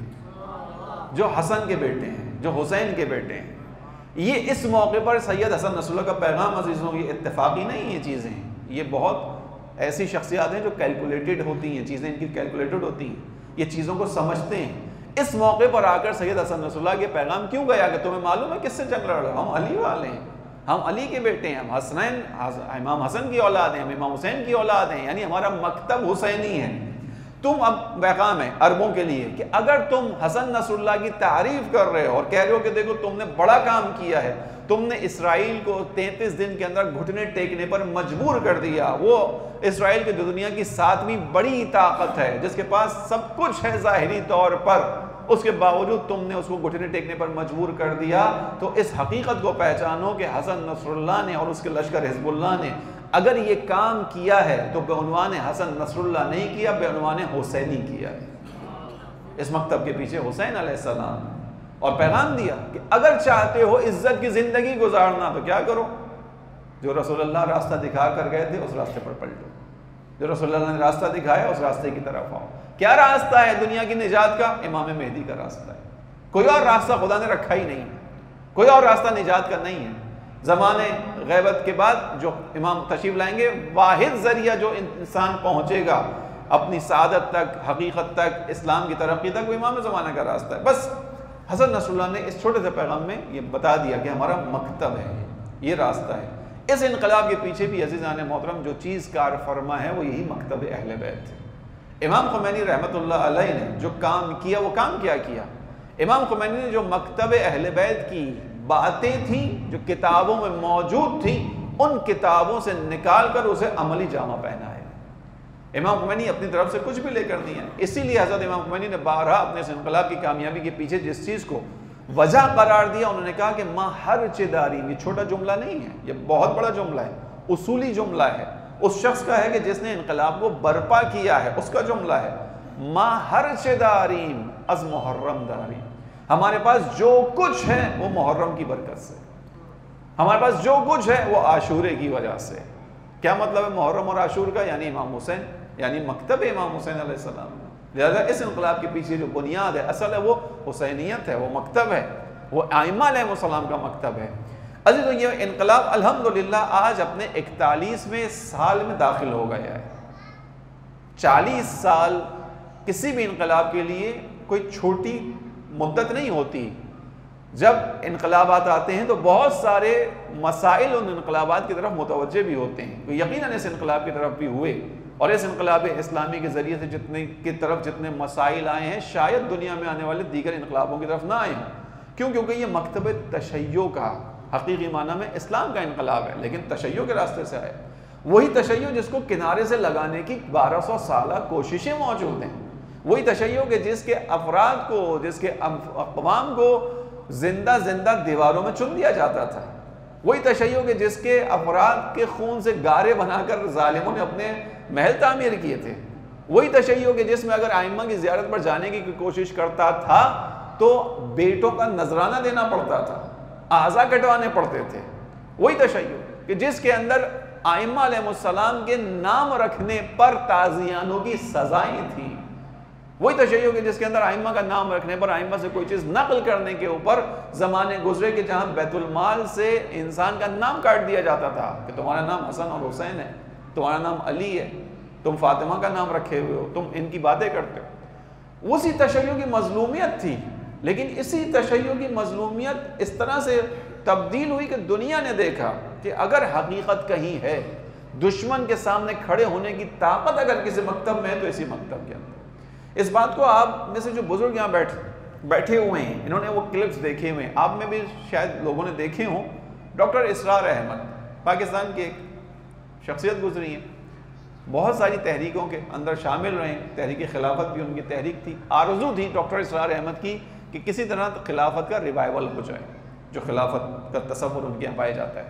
جو حسن کے بیٹے ہیں، جو حسین کے بیٹے ہیں۔ یہ اس موقع پر سید حسن نصر اللہ کا پیغام عزیزوں، یہ اتفاقی نہیں یہ چیزیں، یہ بہت ایسی شخصیات ہیں جو کیلکولیٹڈ ہوتی ہیں، چیزیں ان کی کیلکولیٹڈ ہوتی ہیں، یہ چیزوں کو سمجھتے ہیں۔ اس موقع پر آ کر سید حسن نصر اللہ کے پیغام کیوں گیا کہ تمہیں معلوم ہے کس سے جنگ لڑ رہا؟ ہم علی والے ہیں، ہم علی کے بیٹے ہیں، ہم امام حسن کی اولاد ہیں، ہم امام حسین کی اولاد ہیں، یعنی ہمارا مکتب حسینی ہے۔ تم اب پیغام ہے عربوں کے لیے کہ اگر تم حسن نصر اللہ کی تعریف کر رہے ہو اور کہہ رہے ہو کہ دیکھو تم نے بڑا کام کیا ہے، تم نے اسرائیل کو 33 دن کے اندر گھٹنے ٹیکنے پر مجبور کر دیا، وہ اسرائیل کی دنیا کی 7ویں بڑی طاقت ہے جس کے پاس سب کچھ ہے ظاہری طور پر، اس کے باوجود تم نے اس کو گھٹنے ٹیکنے پر مجبور کر دیا، تو اس حقیقت کو پہچانو کہ حسن نصر اللہ نے اور اس کے لشکر حزب اللہ نے اگر یہ کام کیا ہے تو بے عنوان حسن نصر اللہ نہیں کیا، بے عنوان حسینی کیا ہے۔ اس مکتب کے پیچھے حسین علیہ السلام اور پیغام دیا کہ اگر چاہتے ہو عزت کی زندگی گزارنا تو کیا کرو، جو رسول اللہ راستہ دکھا کر گئے تھے اس راستے پر پلٹو، جو رسول اللہ نے راستہ دکھایا اس راستے کی طرف آؤ۔ کیا راستہ ہے دنیا کی نجات کا؟ امام مہدی کا راستہ ہے، کوئی اور راستہ خدا نے رکھا ہی نہیں، کوئی اور راستہ نجات کا نہیں ہے۔ زمانے غیبت کے بعد جو امام تشریف لائیں گے، واحد ذریعہ جو انسان پہنچے گا اپنی سعادت تک، حقیقت تک، اسلام کی ترقی تک، وہ امام زمانہ کا راستہ ہے۔ بس حسن نصر اللہ نے اس چھوٹے سے پیغام میں یہ بتا دیا کہ ہمارا مکتب ہے، یہ راستہ ہے۔ اس انقلاب کے پیچھے بھی عزیزان محترم جو چیز کار فرما ہے وہ یہی مکتب اہل بیت ہے۔ امام خمینی رحمۃ اللہ علیہ نے جو کام کیا، وہ کام کیا کیا؟ امام خمینی نے جو مکتب اہل بیت کی باتیں تھیں جو کتابوں میں موجود تھیں، ان کتابوں سے نکال کر اسے عملی جامہ پہنا ہے۔ امام خمینی اپنی طرف سے کچھ بھی لے کر نہیں ہے، اسی لیے حضرت امام خمینی نے بارہا اپنے اس انقلاب کی کامیابی کے پیچھے جس چیز کو وجہ قرار دیا، انہوں نے کہا کہ ما ہرچ دارین، یہ چھوٹا جملہ نہیں ہے، یہ بہت بڑا جملہ ہے، اصولی جملہ ہے، اس شخص کا ہے کہ جس نے انقلاب کو برپا کیا ہے، اس کا جملہ ہے، ما ہرچ دارین از محرم دارین، ہمارے پاس جو کچھ ہے وہ محرم کی برکت سے، ہمارے پاس جو کچھ ہے وہ عاشورے کی وجہ سے۔ کیا مطلب ہے محرم اور عاشور کا؟ یعنی امام حسین، یعنی مکتب امام حسین علیہ السلام۔ لہذا اس انقلاب کے پیچھے جو بنیاد ہے، اصل ہے وہ حسینیت ہے، وہ مکتب ہے، وہ ائمہ علیہ السلام کا مکتب ہے۔ عزیزو یہ انقلاب الحمدللہ آج اپنے 41ویں سال میں داخل ہو گیا ہے۔ 40 سال کسی بھی انقلاب کے لیے کوئی چھوٹی مدت نہیں ہوتی۔ جب انقلابات آتے ہیں تو بہت سارے مسائل ان انقلابات کی طرف متوجہ بھی ہوتے ہیں، یقیناً اس انقلاب کی طرف بھی ہوئے، اور اس انقلاب اسلامی کے ذریعے سے جتنے مسائل آئے ہیں شاید دنیا میں آنے والے دیگر انقلابوں کی طرف نہ آئے ہوں۔ کیوں؟ کیونکہ یہ مکتب تشیع کا حقیقی معنی میں اسلام کا انقلاب ہے، لیکن تشیع کے راستے سے آئے، وہی تشیع جس کو کنارے سے لگانے کی 1200 سالہ کوششیں موجود ہیں، وہی تشیع کہ جس کے افراد کو، جس کے اقوام کو زندہ دیواروں میں چن دیا جاتا تھا، وہی تشیع کہ جس کے افراد کے خون سے گارے بنا کر ظالموں نے اپنے محل تعمیر کیے تھے، وہی تشیع کہ جس میں اگر ائمہ کی زیارت پر جانے کی کوشش کرتا تھا تو بیٹوں کا نذرانہ دینا پڑتا تھا، اعضاء کٹوانے پڑتے تھے، وہی تشیع کہ جس کے اندر ائمہ علیہ السلام کے نام رکھنے پر تازیانوں کی سزائیں تھیں، وہی تشیع کہ جس کے اندر ائمہ کا نام رکھنے پر، ائمہ سے کوئی چیز نقل کرنے کے اوپر زمانے گزرے کہ جہاں بیت المال سے انسان کا نام کاٹ دیا جاتا تھا کہ تمہارا نام حسن اور حسین ہے، تمہارا نام علی ہے، تم فاطمہ کا نام رکھے ہوئے ہو، تم ان کی باتیں کرتے ہو۔ اسی تشیع کی مظلومیت تھی، لیکن اسی تشیع کی مظلومیت اس طرح سے تبدیل ہوئی کہ دنیا نے دیکھا کہ اگر حقیقت کہیں ہے، دشمن کے سامنے کھڑے ہونے کی طاقت اگر کسی مکتب میں ہے تو اسی مکتب کے اندر۔ اس بات کو آپ میں سے جو بزرگ یہاں بیٹھے ہوئے ہیں، انہوں نے وہ کلپس دیکھے ہوئے ہیں، آپ میں بھی شاید لوگوں نے دیکھے ہوں، ڈاکٹر اسرار احمد پاکستان کی ایک شخصیت گزری ہیں، بہت ساری تحریکوں کے اندر شامل رہے ہیں، تحریک خلافت بھی ان کی تحریک تھی، آرزو تھی ڈاکٹر اسرار احمد کی کہ کسی طرح خلافت کا ریوائول ہو جائے، جو خلافت کا تصور ان کے یہاں پایا جاتا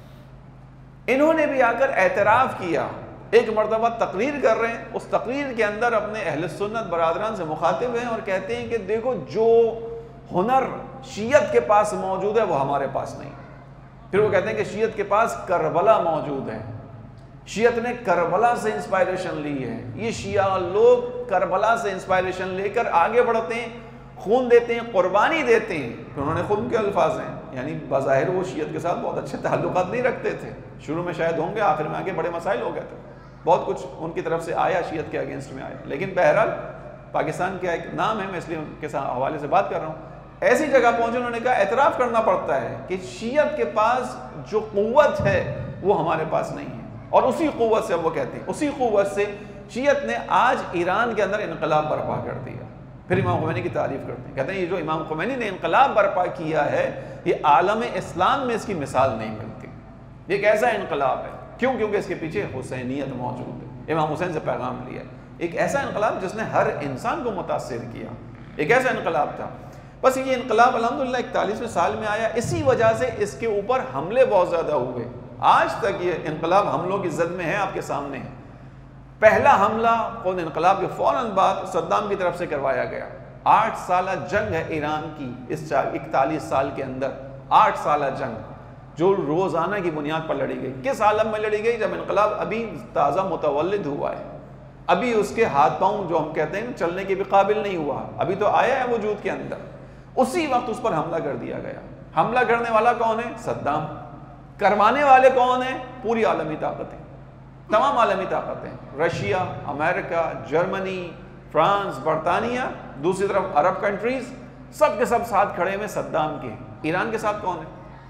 ہے۔ انہوں نے بھی آ کر اعتراف کیا، ایک مرتبہ تقریر کر رہے ہیں، اس تقریر کے اندر اپنے اہل سنت برادران سے مخاطب ہیں اور کہتے ہیں کہ دیکھو جو ہنر شیعت کے پاس موجود ہے وہ ہمارے پاس نہیں۔ پھر وہ کہتے ہیں کہ شیعت کے پاس کربلا موجود ہے، شیعت نے کربلا سے انسپائریشن لی ہے، یہ شیعہ لوگ کربلا سے انسپائریشن لے کر آگے بڑھتے ہیں، خون دیتے ہیں، قربانی دیتے ہیں۔ انہوں نے خود کے الفاظ ہیں، یعنی بظاہر وہ شیعت کے ساتھ بہت اچھے تعلقات نہیں رکھتے تھے، شروع میں شاید ہوں گے، آخر میں آگے بڑے مسائل ہو گئے تھے، بہت کچھ ان کی طرف سے آیا، شیعت کے اگینسٹ میں آیا، لیکن بہرحال پاکستان کا ایک نام ہے، میں اس لیے ان کے حوالے سے بات کر رہا ہوں۔ ایسی جگہ پہنچے، انہوں نے کہا اعتراف کرنا پڑتا ہے کہ شیعت کے پاس جو قوت ہے وہ ہمارے پاس نہیں ہے، اور اسی قوت سے وہ کہتے ہیں، اسی قوت سے شیعت نے آج ایران کے اندر انقلاب برپا کر دیا، پھر امام خمینی کی تعریف کرتے ہیں، کہتے ہیں یہ جو امام خمینی نے انقلاب برپا کیا ہے یہ عالم اسلام میں اس کی مثال نہیں ملتی، یہ ایک ایسا انقلاب ہے، کیوں؟ کیونکہ اس کے پیچھے حسینیت موجود ہے، امام حسین سے پیغام لیا، ایک ایسا انقلاب جس نے ہر انسان کو متاثر کیا، ایک ایسا انقلاب تھا۔ بس یہ انقلاب الحمدللہ 41ویں سال میں آیا، اسی وجہ سے اس کے اوپر حملے بہت زیادہ ہوئے، آج تک یہ انقلاب حملوں کی زد میں ہے، آپ کے سامنے ہے۔ پہلا حملہ خود انقلاب کے فوراً بعد صدام کی طرف سے کروایا گیا، 8 سالہ جنگ ہے ایران کی اس 41 سال کے اندر، 8 سالہ جنگ جو روزانہ کی بنیاد پر لڑی گئی۔ کس عالم میں لڑی گئی؟ جب انقلاب ابھی تازہ متولد ہوا ہے، ابھی اس کے ہاتھ پاؤں جو ہم کہتے ہیں چلنے کے بھی قابل نہیں ہوا، ابھی تو آیا ہے وجود کے اندر، اسی وقت اس پر حملہ کر دیا گیا۔ حملہ کرنے والا کون ہے؟ صدام۔ کروانے والے کون ہیں؟ پوری عالمی طاقتیں، تمام عالمی طاقتیں، رشیا، امریکہ، جرمنی، فرانس، برطانیہ، دوسری طرف عرب کنٹریز، سب کے سب ساتھ کھڑے ہوئے صدام کے۔ ایران کے ساتھ کون ہے؟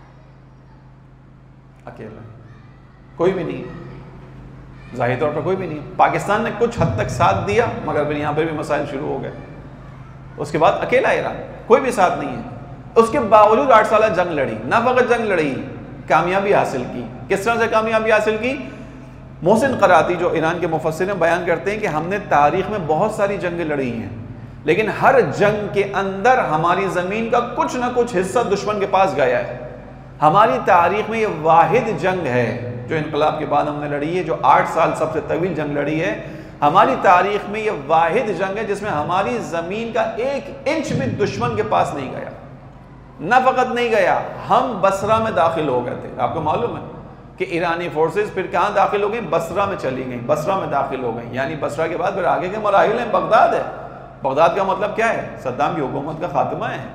اکیلا، کوئی بھی نہیں ہے، ظاہری طور پر کوئی بھی نہیں ہے۔ پاکستان نے کچھ حد تک ساتھ دیا مگر پھر یہاں پر بھی مسائل شروع ہو گئے، اس کے بعد اکیلا ایران، کوئی بھی ساتھ نہیں ہے۔ اس کے باوجود 8 سالہ جنگ لڑی، نہ فقط جنگ لڑی، کامیابی حاصل کی۔ کس طرح سے کامیابی حاصل کی؟ محسن قراتی جو ایران کے مفسر ہیں بیان کرتے ہیں کہ ہم نے تاریخ میں بہت ساری جنگیں لڑی ہیں، لیکن ہر جنگ کے اندر ہماری زمین کا کچھ نہ کچھ حصہ دشمن کے پاس گیا ہے۔ ہماری تاریخ میں یہ واحد جنگ ہے جو انقلاب کے بعد ہم نے لڑی ہے، جو 8 سال سب سے طویل جنگ لڑی ہے، ہماری تاریخ میں یہ واحد جنگ ہے جس میں ہماری زمین کا 1 انچ بھی دشمن کے پاس نہیں گیا۔ نہ فقط نہیں گیا، ہم بصرہ میں داخل ہو گئے تھے۔ آپ کو معلوم ہے کہ ایرانی فورسز پھر کہاں داخل ہو گئیں؟ بصرہ میں چلی گئیں، بصرہ میں داخل ہو گئیں، یعنی بصرہ کے بعد پھر آگے کے مراحل ہیں، بغداد ہے۔ بغداد کا مطلب کیا ہے؟ صدام کی حکومت کا خاتمہ ہے۔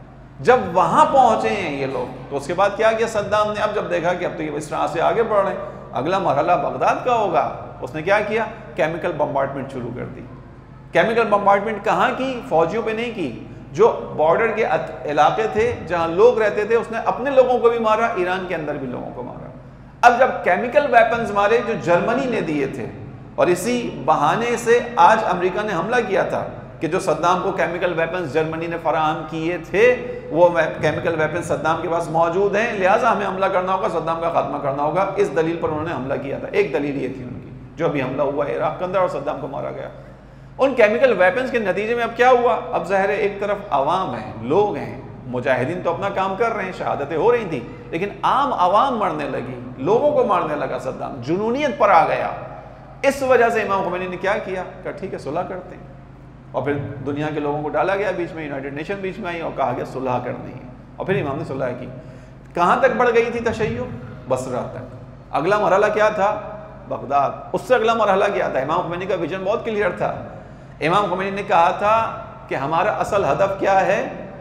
جب وہاں پہنچے ہیں یہ لوگ تو اس کے بعد کیا کیا صدام نے؟ اب جب دیکھا کہ اب تو یہ اس طرح سے آگے بڑھ رہے ہیں، اگلا مرحلہ بغداد کا ہوگا، اس نے کیا کیا؟ کیمیکل بمبارڈمنٹ شروع کر دی۔ کیمیکل بمبارڈمنٹ کہاں کی؟ فوجیوں پہ نہیں کی، جو بارڈر کے علاقے تھے جہاں لوگ رہتے تھے، اس نے اپنے لوگوں کو بھی مارا، ایران کے اندر بھی لوگوں کو مارا۔ اب جب کیمیکل ویپنز مارے جو جرمنی نے دیے تھے، اور اسی بہانے سے آج امریکہ نے حملہ کیا تھا کہ جو صدام کو کیمیکل ویپنز جرمنی نے فراہم کیے تھے وہ کیمیکل ویپنز صدام کے پاس موجود ہیں، لہٰذا ہمیں حملہ کرنا ہوگا، صدام کا خاتمہ کرنا ہوگا۔ اس دلیل پر انہوں نے حملہ کیا تھا، ایک دلیل یہ تھی ان کی، جو ابھی حملہ ہوا عراق کے اندر اور صدام کو مارا گیا۔ ان کیمیکل ویپنز کے نتیجے میں اب کیا ہوا؟ اب ظاہر ہے ایک طرف عوام ہیں، لوگ ہیں، مجاہدین تو اپنا کام کر رہے ہیں، شہادتیں ہو رہی تھیں، لیکن عام عوام مرنے لگی، لوگوں کو مارنے لگا صدام، جنونیت پر آ گیا۔ اس وجہ سے امام خمینی نے کیا کیا؟ کہا ٹھیک ہے صلح کرتے ہیں، اور پھر دنیا کے لوگوں کو ڈالا گیا بیچ میں، یونائٹڈ نیشن بیچ میں آئی اور کہا گیا صلح کرنی ہے، اور پھر امام نے صلح کی۔ کہاں تک بڑھ گئی تھی تشیع؟ بصرہ تک۔ اگلا مرحلہ کیا تھا؟ بغداد۔ اس سے اگلا مرحلہ کیا تھا؟ امام خمینی کا ویژن بہت کلیئر تھا۔ امام خمینی نے کہا تھا کہ ہمارا اصل ہدف کیا ہے؟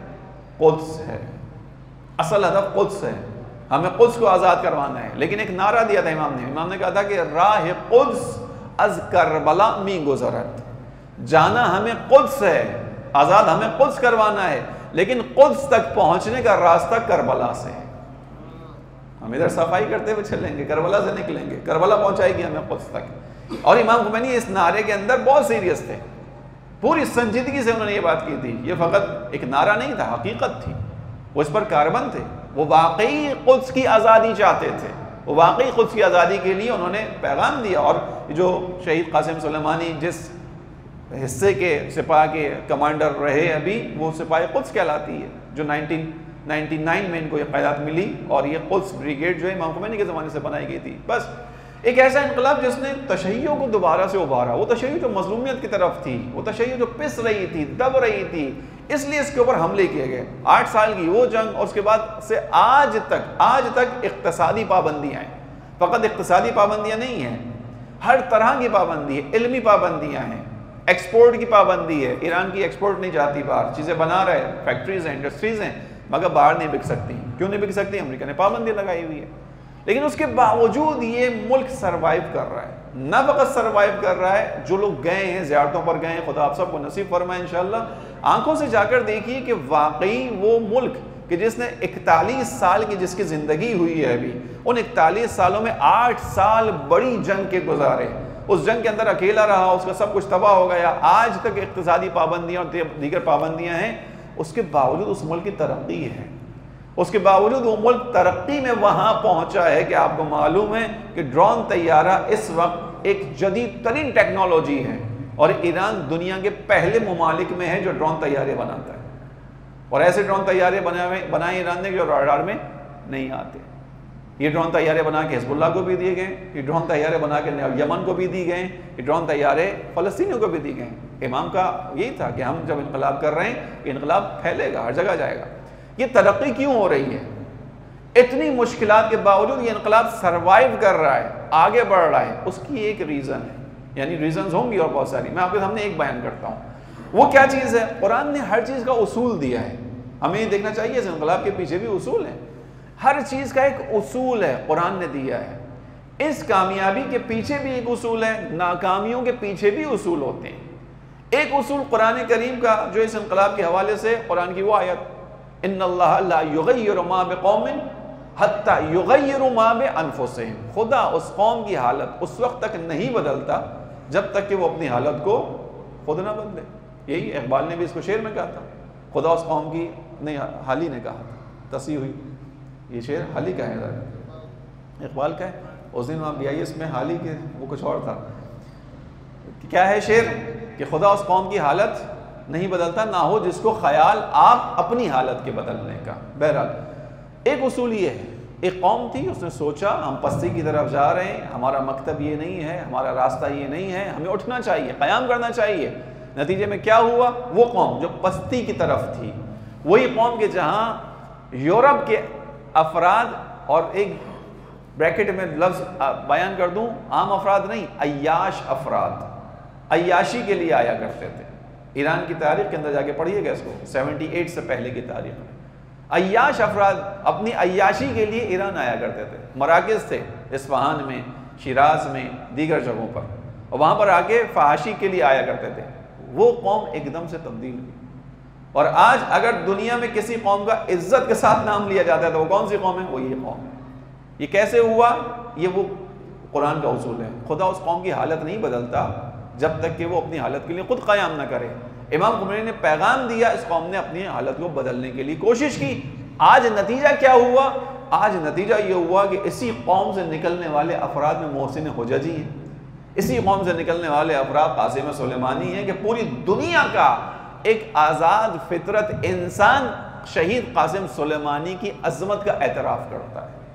قدس ہے، اصل ہدف قدس ہے، ہمیں قدس کو آزاد کروانا ہے۔ لیکن ایک نعرہ دیا تھا امام نے کہا تھا کہ راہ قدس از کربلا می گزرت، جانا ہمیں قدس ہے، آزاد ہمیں قدس کروانا ہے، لیکن قدس تک پہنچنے کا راستہ کربلا سے ہے۔ ہم ادھر صفائی کرتے ہوئے چلیں گے، کربلا سے نکلیں گے، کربلا پہنچائے گی ہمیں قدس تک۔ اور امام خمینی اس نعرے کے اندر بہت سیریس تھے، پوری سنجیدگی سے انہوں نے یہ بات کی تھی، یہ فقط ایک نعرہ نہیں تھا، حقیقت تھی، وہ اس پر کاربند تھے، وہ واقعی قدس کی آزادی چاہتے تھے، وہ واقعی قدس کی آزادی کے لیے انہوں نے پیغام دیا۔ اور جو شہید قاسم سلیمانی جس حصے کے سپاہ کے کمانڈر رہے ابھی، وہ سپاہ قدس کہلاتی ہے، جو 1999 میں ان کو یہ قیادت ملی، اور یہ قدس بریگیڈ جو ہے امام خمینی کے زمانے سے بنائی گئی تھی۔ بس ایک ایسا انقلاب جس نے تشیع کو دوبارہ سے ابھارا، وہ تشیع جو مظلومیت کی طرف تھی، وہ تشیع جو پس رہی تھی، دب رہی تھی، اس لیے اس کے اوپر حملے کیے گئے۔ 8 سال کی وہ جنگ، اور اس کے بعد سے آج تک اقتصادی پابندیاں ہیں، فقط اقتصادی پابندیاں نہیں ہیں، ہر طرح کی پابندی ہے، علمی پابندیاں ہیں، ایکسپورٹ کی پابندی ہے، ایران کی ایکسپورٹ نہیں جاتی باہر، چیزیں بنا رہے، فیکٹریز ہیں، انڈسٹریز ہیں، مگر باہر نہیں بک سکتی۔ کیوں نہیں بک سکتی؟ امریکہ نے پابندی لگائی ہوئی ہے۔ لیکن اس کے باوجود یہ ملک سروائیو کر رہا ہے، نہ فقط سروائیو کر رہا ہے، جو لوگ گئے ہیں زیارتوں پر گئے ہیں، خدا آپ سب کو نصیب فرمائے انشاءاللہ، آنکھوں سے جا کر دیکھیے کہ واقعی وہ ملک کہ جس نے 41 سال کی جس کی زندگی ہوئی ہے ابھی، ان 41 سالوں میں 8 سال بڑی جنگ کے گزارے، اس جنگ کے اندر اکیلا رہا، اس کا سب کچھ تباہ ہو گیا، آج تک اقتصادی پابندیاں اور دیگر پابندیاں ہیں، اس کے باوجود اس ملک کی ترقی ہے، اس کے باوجود وہ ملک ترقی میں وہاں پہنچا ہے کہ آپ کو معلوم ہے کہ ڈرون طیارہ اس وقت ایک جدید ترین ٹیکنالوجی ہے، اور ایران دنیا کے پہلے ممالک میں ہے جو ڈرون طیارے بناتا ہے، اور ایسے ڈرون طیارے بنائے ایران نے جو راڈار میں نہیں آتے۔ یہ ڈرون طیارے بنا کے حزب اللہ کو بھی دیے گئے، یہ ڈرون طیارے بنا کے یمن کو بھی دی گئے، یہ ڈرون طیارے فلسطینیوں کو بھی دی گئے۔ امام کا یہی تھا کہ ہم جب انقلاب کر رہے ہیں، یہ انقلاب پھیلے گا، ہر جگہ جائے گا۔ یہ ترقی کیوں ہو رہی ہے؟ اتنی مشکلات کے باوجود یہ انقلاب سروائیو کر رہا ہے، آگے بڑھ رہا ہے، اس کی ایک ریزن ہے، یعنی ریزنز ہوں گی اور بہت ساری، میں آپ کے سامنے ایک بیان کرتا ہوں۔ وہ کیا چیز ہے؟ قرآن نے ہر چیز کا اصول دیا ہے، ہمیں یہ دیکھنا چاہیے اس انقلاب کے پیچھے بھی اصول ہیں، ہر چیز کا ایک اصول ہے، قرآن نے دیا ہے۔ اس کامیابی کے پیچھے بھی ایک اصول ہے، ناکامیوں کے پیچھے بھی اصول ہوتے ہیں۔ ایک اصول قرآن کریم کا جو اس انقلاب کے حوالے سے قرآن کی وہ آیت، ان اللہ لا یغیر ما بقوم حتی یغیروا ما بانفسہم، خدا اس قوم کی حالت اس وقت تک نہیں بدلتا جب تک کہ وہ اپنی حالت کو خود نہ بدلے۔ یہی اقبال نے بھی اس کو شعر میں کہا تھا، خدا اس قوم کی نہیں، حالی نے کہا تھا، تصحیح ہوئی، یہ شعر حالی کا ہے، اقبال کا ہے۔ اس دن وہاں BIS میں حالی کے وہ کچھ اور تھا، کیا ہے شعر کہ خدا اس قوم کی حالت نہیں بدلتا، نہ ہو جس کو خیال آپ اپنی حالت کے بدلنے کا۔ بہرحال ایک اصول یہ ہے، ایک قوم تھی، اس نے سوچا ہم پستی کی طرف جا رہے ہیں، ہمارا مکتب یہ نہیں ہے، ہمارا راستہ یہ نہیں ہے، ہمیں اٹھنا چاہیے، قیام کرنا چاہیے۔ نتیجے میں کیا ہوا؟ وہ قوم جو پستی کی طرف تھی، وہی قوم کہ جہاں یورپ کے افراد، اور ایک بریکٹ میں لفظ بیان کر دوں، عام افراد نہیں، عیاش افراد عیاشی کے لیے آیا کرتے تھے۔ ایران کی تاریخ کے اندر جا کے پڑھیے گا اس کو، 78 سے پہلے کی تاریخ میں عیاش افراد اپنی عیاشی کے لیے ایران آیا کرتے تھے، مراکز تھے اصفہان میں، شیراز میں، دیگر جگہوں پر، اور وہاں پر آ کے فحاشی کے لیے آیا کرتے تھے۔ وہ قوم ایک دم سے تبدیل ہوئی، اور آج اگر دنیا میں کسی قوم کا عزت کے ساتھ نام لیا جاتا ہے تو وہ کون سی قوم ہے؟ وہ یہ قوم ہے۔ یہ کیسے ہوا؟ یہ وہ قرآن کا اصول ہے، خدا اس قوم کی حالت نہیں بدلتا جب تک کہ وہ اپنی حالت کے لیے خود قیام نہ کرے۔ امام خمینی نے پیغام دیا، اس قوم نے اپنی حالت کو بدلنے کے لیے کوشش کی۔ آج نتیجہ کیا ہوا؟ آج نتیجہ یہ ہوا کہ اسی قوم سے نکلنے والے افراد میں محسن حججی ہیں، اسی قوم سے نکلنے والے افراد قاسم سلیمانی ہیں، کہ پوری دنیا کا ایک آزاد فطرت انسان شہید قاسم سلیمانی کی عظمت کا اعتراف کرتا ہے۔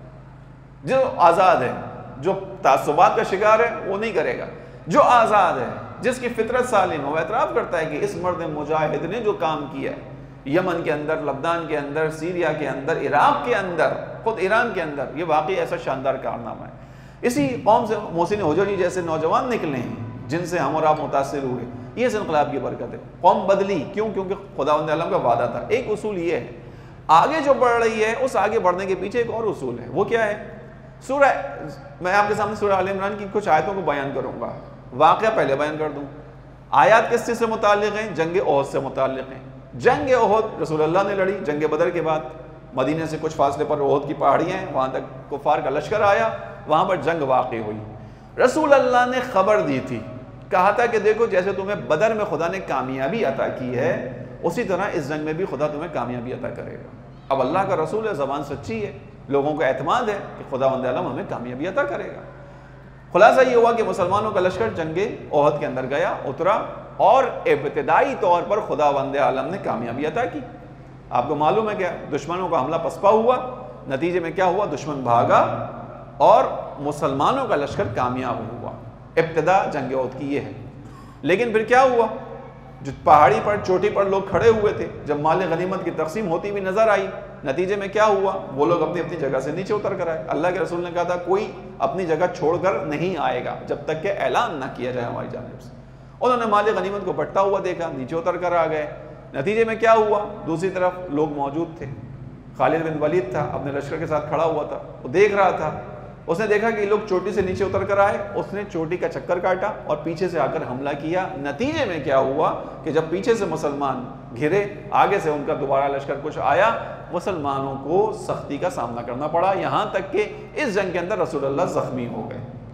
جو آزاد ہے، جو تعصبات کا شکار ہے، وہ نہیں کرے گا۔ جو آزاد ہے، جس کی فطرت سالم ہے، وہ اعتراف کرتا ہے کہ اس مرد مجاہد نے جو کام کیا ہے یمن کے اندر، لبنان کے اندر، سیریا کے اندر، عراق کے اندر، خود ایران کے اندر، یہ واقعی ایسا شاندار کارنامہ ہے۔ اسی قوم سے محسن حججی جیسے نوجوان نکلے ہیں جن سے ہم اور آپ متاثر ہوئے، یہ اس انقلاب کی برکت ہے۔ قوم بدلی کیوں؟ کیونکہ خداوند عالم کا وعدہ تھا۔ ایک اصول یہ ہے، آگے جو بڑھ رہی ہے اس آگے بڑھنے کے پیچھے ایک اور اصول ہے، وہ کیا ہے؟ سورہ، میں آپ کے سامنے سورہ آل عمران کی کچھ آیتوں کو بیان کروں گا، واقعہ پہلے بیان کر دوں۔ آیات کس چیز سے متعلق ہیں؟ جنگ احد سے متعلق ہیں۔ جنگ احد رسول اللہ نے لڑی، جنگ بدر کے بعد مدینے سے کچھ فاصلے پر احد کی پہاڑیاں ہیں، وہاں تک کفار کا لشکر آیا، وہاں پر جنگ واقع ہوئی۔ رسول اللہ نے خبر دی تھی، کہا تھا کہ دیکھو جیسے تمہیں بدر میں خدا نے کامیابی عطا کی ہے، اسی طرح اس جنگ میں بھی خدا تمہیں کامیابی عطا کرے گا۔ اب اللہ کا رسول ہے، زبان سچی ہے، لوگوں کو اعتماد ہے کہ خداوند عالم ہمیں کامیابی عطا کرے گا۔ خلاصہ یہ ہوا کہ مسلمانوں کا لشکر جنگ احد کے اندر گیا، اترا، اور ابتدائی طور پر خداوند عالم نے کامیابی عطا کی۔ آپ کو معلوم ہے کہ دشمنوں کا حملہ پسپا ہوا، نتیجے میں کیا ہوا؟ دشمن بھاگا اور مسلمانوں کا لشکر کامیاب ہوا۔ ابتدا جنگ احد کی یہ ہے۔ لیکن پھر کیا ہوا؟ جو پہاڑی پر، چوٹی پر لوگ کھڑے ہوئے تھے، جب مال غنیمت کی تقسیم ہوتی بھی نظر آئی، نتیجے میں کیا ہوا؟ وہ لوگ اپنی اپنی جگہ سے نیچے اتر کر آئے۔ اللہ کے رسول نے کہا تھا کوئی اپنی جگہ چھوڑ کر نہیں آئے گا جب تک کہ اعلان نہ کیا جائے ہماری جانب سے۔ انہوں نے مال غنیمت کو بٹتا ہوا دیکھا، نیچے اتر کر آ گئے۔ نتیجے میں کیا ہوا؟ دوسری طرف لوگ موجود تھے، خالد بن ولید تھا، اپنے لشکر کے ساتھ کھڑا ہوا تھا، وہ دیکھ رہا تھا۔ اس نے دیکھا کہ یہ لوگ چوٹی سے نیچے اتر کر آئے، اس نے چوٹی کا چکر کاٹا اور پیچھے سے آ کر حملہ کیا۔ نتیجے میں کیا ہوا کہ جب پیچھے سے مسلمان گھرے، آگے سے ان کا دوبارہ لشکر کچھ آیا، مسلمانوں کو سختی کا سامنا کرنا پڑا، یہاں تک کہ اس جنگ کے اندر رسول اللہ زخمی ہو گئے۔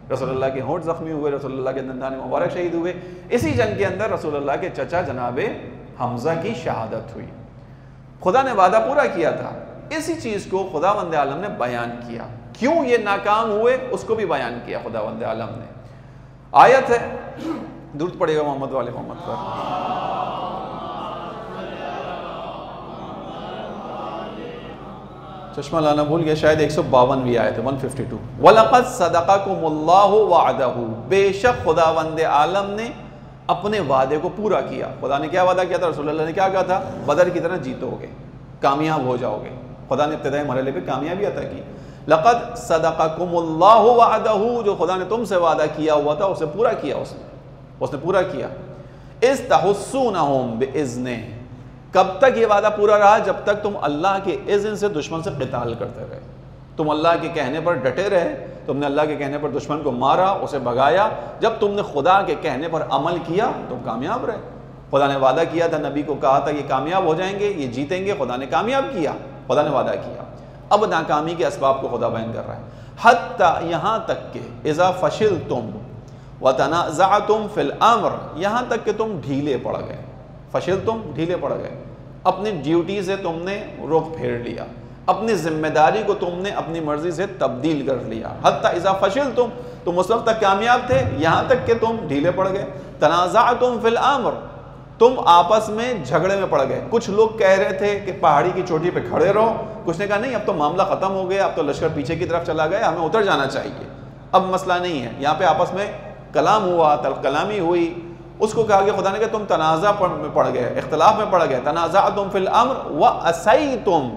رسول اللہ کے ہونٹ زخمی ہوئے، رسول اللہ کے دندان مبارک شہید ہوئے. اسی جنگ کے اندر رسول اللہ کے چچا جناب حمزہ کی شہادت ہوئی. خدا نے وعدہ پورا کیا تھا. اسی چیز کو خداوند عالم نے بیان کیا. کیوں یہ ناکام ہوئے اس کو بھی بیان کیا خداوند عالم نے. آیت ہے، درود پڑے گا محمد والے محمد پر. چشمہ لانا بھول گیا، شاید 152ویں آیت ہے، 152. وَلَقَدْ صَدَقَكُمُ اللَّهُ وَعْدَهُ، بے شک خداوند عالم نے اپنے وعدے کو پورا کیا. خدا نے کیا وعدہ کیا تھا؟ رسول اللہ نے کیا کہا تھا؟ بدر کی طرح جیتو گے، کامیاب ہو جاؤ گے. خدا نے ابتدائی مرحلے پہ کامیابی عطا کی. لَقَدْ صَدَقَكُمُ اللَّهُ وَعْدَهُ، جو خدا نے تم سے وعدہ کیا ہوا تھا اسے پورا کیا. اس نے پورا کیا. اِذْ تَحُسُّونَهُمْ بِإِذْنِهِ، کب تک یہ وعدہ پورا رہا؟ جب تک تم اللہ کے اذن سے دشمن سے قتال کرتے رہے. تم اللہ کے کہنے پر ڈٹے رہے، تم نے اللہ کے کہنے پر دشمن کو مارا، اسے بھگایا. جب تم نے خدا کے کہنے پر عمل کیا تم کامیاب رہے. خدا نے وعدہ کیا تھا، نبی کو کہا تھا یہ کامیاب ہو جائیں گے، یہ جیتیں گے. خدا نے کامیاب کیا، خدا نے وعدہ کیا. اب ناکامی کے اسباب کو خدا بیان کر رہا ہے. حتی، یہاں تک کہ اذا فشلتم وتنازعتم فی الامر، یہاں تک کہ تم ڈھیلے پڑ گئے. فشلتم، ڈھیلے پڑ گئے. اپنی ڈیوٹی سے تم نے رخ پھیر لیا، اپنی ذمہ داری کو تم نے اپنی مرضی سے تبدیل کر لیا. حتی اذا فشلتم، تم اس وقت تک کامیاب تھے یہاں تک کہ تم ڈھیلے پڑ گئے. تنازعتم فی الامر، تم آپس میں جھگڑے میں پڑ گئے. کچھ لوگ کہہ رہے تھے کہ پہاڑی کی چوٹی پہ کھڑے رہو، کچھ نے کہا نہیں اب تو معاملہ ختم ہو گیا، اب تو لشکر پیچھے کی طرف چلا گیا، ہمیں اتر جانا چاہیے، اب مسئلہ نہیں ہے. یہاں پہ آپس میں کلام ہوا، طلب کلامی ہوئی. اس کو کہا کہ خدا نے کہا تم تنازع میں پڑ گئے، اختلاف میں پڑ گئے. تنازعتم فی الامر وعصیتم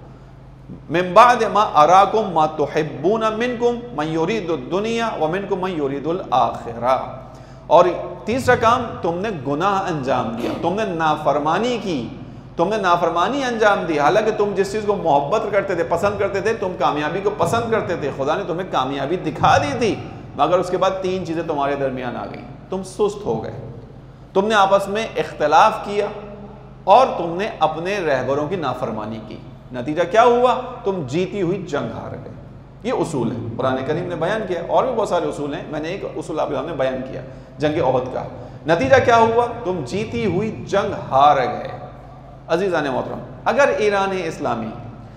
من بعد ما اراکم ما تحبون منکم من یرید الدنیا ومنکم من یرید الآخرہ. اور تیسرا کام، تم نے گناہ انجام دیا، تم نے نافرمانی کی، تم نے نافرمانی انجام دی. حالانکہ تم جس چیز کو محبت کرتے تھے، پسند کرتے تھے، تم کامیابی کو پسند کرتے تھے، خدا نے تمہیں کامیابی دکھا دی تھی، مگر اس کے بعد تین چیزیں تمہارے درمیان آ گئیں. تم سست ہو گئے، تم نے آپس میں اختلاف کیا، اور تم نے اپنے رہبروں کی نافرمانی کی. نتیجہ کیا ہوا؟ تم جیتی ہوئی جنگ ہار گئے. یہ اصول ہے، قرآن کریم نے بیان کیا. اور بھی بہت سارے اصول ہیں، میں نے ایک اصول آپ کے سامنے بیان کیا، جنگ احد کا. نتیجہ کیا ہوا؟ تم جیتی ہوئی جنگ ہار گئے. عزیزان محترم، اگر ایران اسلامی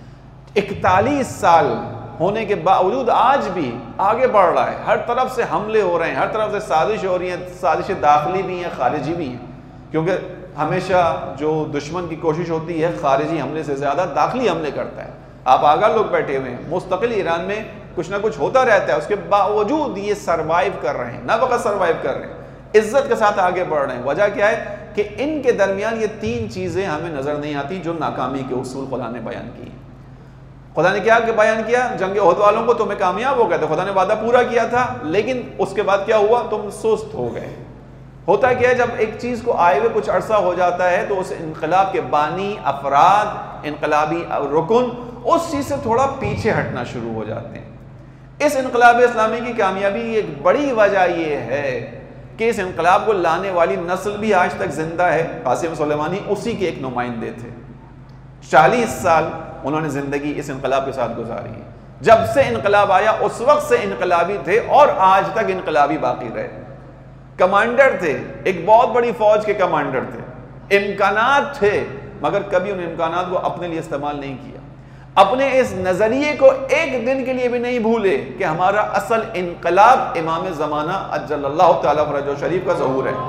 41 سال ہونے کے باوجود آج بھی آگے بڑھ رہا ہے، ہر طرف سے حملے ہو رہے ہیں، ہر طرف سے سازش ہو رہی ہیں، سازشیں داخلی بھی ہیں، خارجی بھی ہیں، کیونکہ ہمیشہ جو دشمن کی کوشش ہوتی ہے خارجی حملے سے زیادہ داخلی حملے کرتا ہے. آپ آگاہ لوگ بیٹھے ہوئے ہیں، مستقل ایران میں کچھ نہ کچھ ہوتا رہتا ہے، اس کے باوجود یہ سروائیو کر رہے ہیں. نہ فقط سروائیو کر رہے ہیں، عزت کے ساتھ آگے بڑھ رہے ہیں. وجہ کیا ہے کہ ان کے درمیان یہ تین چیزیں ہمیں نظر نہیں آتی جو ناکامی کے اصول خدا نے بیان کی. خدا نے کیا کہ بیان کیا؟ جنگ احد والوں کو تمہیں کامیاب ہو گئے تھے، خدا نے وعدہ پورا کیا تھا، لیکن اس کے بعد کیا ہوا؟ تم سست ہو گئے. ہوتا کیا ہے، جب ایک چیز کو آئے ہوئے کچھ عرصہ ہو جاتا ہے تو اس انقلاب کے بانی افراد، انقلابی رکن اس چیز سے تھوڑا پیچھے ہٹنا شروع ہو جاتے ہیں. اس انقلاب اسلامی کی کامیابی کی ایک بڑی وجہ یہ ہے کہ اس انقلاب کو لانے والی نسل بھی آج تک زندہ ہے. قاسم سلیمانی اسی کے ایک نمائندے تھے. 40 سال انہوں نے زندگی اس انقلاب کے ساتھ گزاری ہے. جب سے انقلاب آیا اس وقت سے انقلابی تھے اور آج تک انقلابی باقی رہے. کمانڈر تھے، ایک بہت بڑی فوج کے کمانڈر تھے، امکانات تھے، مگر کبھی ان امکانات کو اپنے لیے استعمال نہیں کیا. اپنے اس نظریے کو ایک دن کے لیے بھی نہیں بھولے کہ ہمارا اصل انقلاب امام زمانہ اجل اللہ تعالیٰ فرجہ شریف کا ظہور ہے.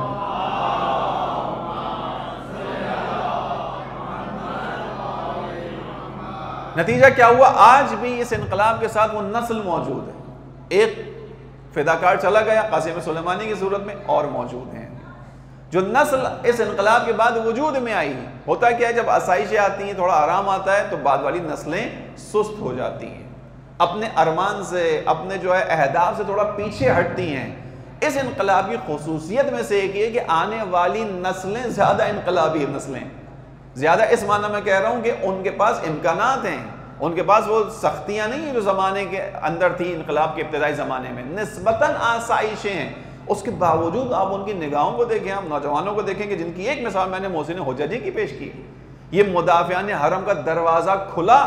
نتیجہ کیا ہوا؟ آج بھی اس انقلاب کے ساتھ وہ نسل موجود ہے. ایک فداکار چلا گیا قاسم سلیمانی کی صورت میں، اور موجود ہیں جو نسل اس انقلاب کے بعد وجود میں آئی ہے. ہوتا کیا ہے، جب آسائشیں آتی ہیں، تھوڑا آرام آتا ہے تو بعد والی نسلیں سست ہو جاتی ہیں، اپنے ارمان سے، اپنے جو ہے اہداف سے تھوڑا پیچھے ہٹتی ہیں. اس انقلاب کی خصوصیت میں سے ایک یہ کہ آنے والی نسلیں زیادہ انقلابی نسلیں، زیادہ اس معنی میں کہہ رہا ہوں کہ ان کے پاس امکانات ہیں، ان کے پاس وہ سختیاں نہیں ہیں جو زمانے کے اندر تھی. انقلاب کے ابتدائی زمانے میں نسبتاً آسائشیں ہیں، اس کے باوجود آپ ان کی نگاہوں کو دیکھیں، آپ نوجوانوں کو دیکھیں کہ جن کی ایک مثال میں نے محسن حججی کی پیش کی. یہ مدافعان حرم کا دروازہ کھلا،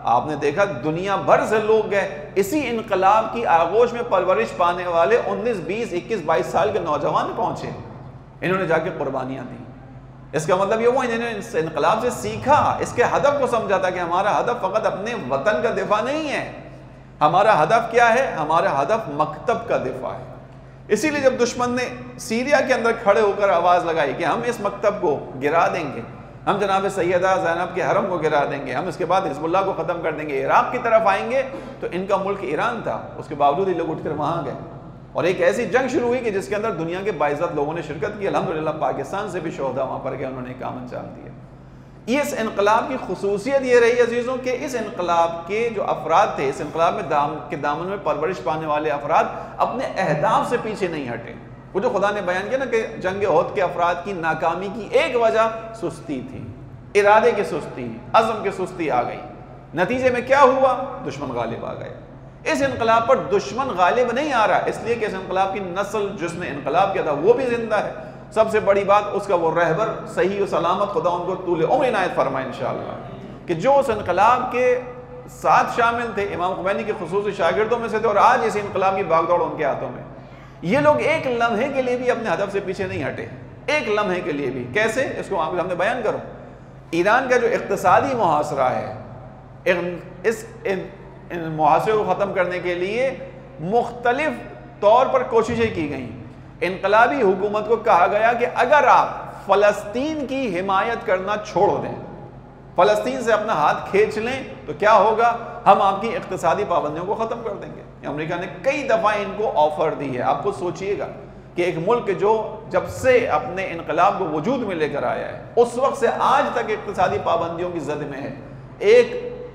آپ نے دیکھا دنیا بھر سے لوگ گئے، اسی انقلاب کی آغوش میں پرورش پانے والے 19 20 21 22 سال کے نوجوان پہنچے، انہوں نے جا کے قربانیاں دی۔ اس کا مطلب یہ ہوا انہوں نے اس انقلاب سے سیکھا، اس کے ہدف کو سمجھا تھا کہ ہمارا ہدف فقط اپنے وطن کا دفاع نہیں ہے، ہمارا ہدف کیا ہے؟ ہمارا ہدف مکتب کا دفاع ہے۔ اسی لیے جب دشمن نے سیریا کے اندر کھڑے ہو کر آواز لگائی کہ ہم اس مکتب کو گرا دیں گے، ہم جناب سیدہ زینب کے حرم کو گرا دیں گے، ہم اس کے بعد حزب اللہ کو ختم کر دیں گے، عراق کی طرف آئیں گے، تو ان کا ملک ایران تھا، اس کے باوجود یہ لوگ اٹھ کر وہاں گئے اور ایک ایسی جنگ شروع ہوئی کہ جس کے اندر دنیا کے باعزت لوگوں نے شرکت کی۔ الحمدللہ پاکستان سے بھی شہداء وہاں پر گئے، انہوں نے کام انجام دیا۔ اس انقلاب کی خصوصیت یہ رہی عزیزوں کہ اس انقلاب کے جو افراد تھے، اس انقلاب میں دامن میں پرورش پانے والے افراد اپنے اہداف سے پیچھے نہیں ہٹے۔ وہ جو خدا نے بیان کیا نا کہ جنگ احد کے افراد کی ناکامی کی ایک وجہ سستی تھی، ارادے کی سستی، عزم کی سستی آ گئی، نتیجے میں کیا ہوا؟ دشمن غالب آ گئے۔ اس انقلاب پر دشمن غالب نہیں آ رہا، اس لیے کہ اس انقلاب کی نسل جس نے انقلاب کیا تھا وہ بھی زندہ ہے۔ سب سے بڑی بات اس کا وہ رہبر صحیح و سلامت، خدا ان کو طول عمر عنایت فرمائے انشاءاللہ، کہ جو اس انقلاب کے ساتھ شامل تھے، امام خمینی کے خصوصی شاگردوں میں سے تھے، اور آج اس انقلاب کی باغ دوڑ ان کے ہاتھوں میں۔ یہ لوگ ایک لمحے کے لیے بھی اپنے ہدف سے پیچھے نہیں ہٹے، ایک لمحے کے لیے بھی۔ کیسے؟ اس کو آپ کے سامنے بیان کروں۔ ایران کا جو اقتصادی محاصرہ ہے، اس محاصرے کو ختم کرنے کے لیے مختلف طور پر کوششیں کی گئیں۔ انقلابی حکومت کو کہا گیا کہ اگر آپ فلسطین کی حمایت کرنا چھوڑ دیں، فلسطین سے اپنا ہاتھ کھینچ لیں، تو کیا ہوگا؟ ہم آپ کی اقتصادی پابندیوں کو ختم کر دیں گے۔ امریکہ نے کئی دفعہ ان کو آفر دی ہے۔ آپ کو سوچئے گا کہ ایک ملک جو جب سے اپنے انقلاب کو وجود میں لے کر آیا ہے، اس وقت سے آج تک اقتصادی پابندیوں کی زد میں ہے۔ ایک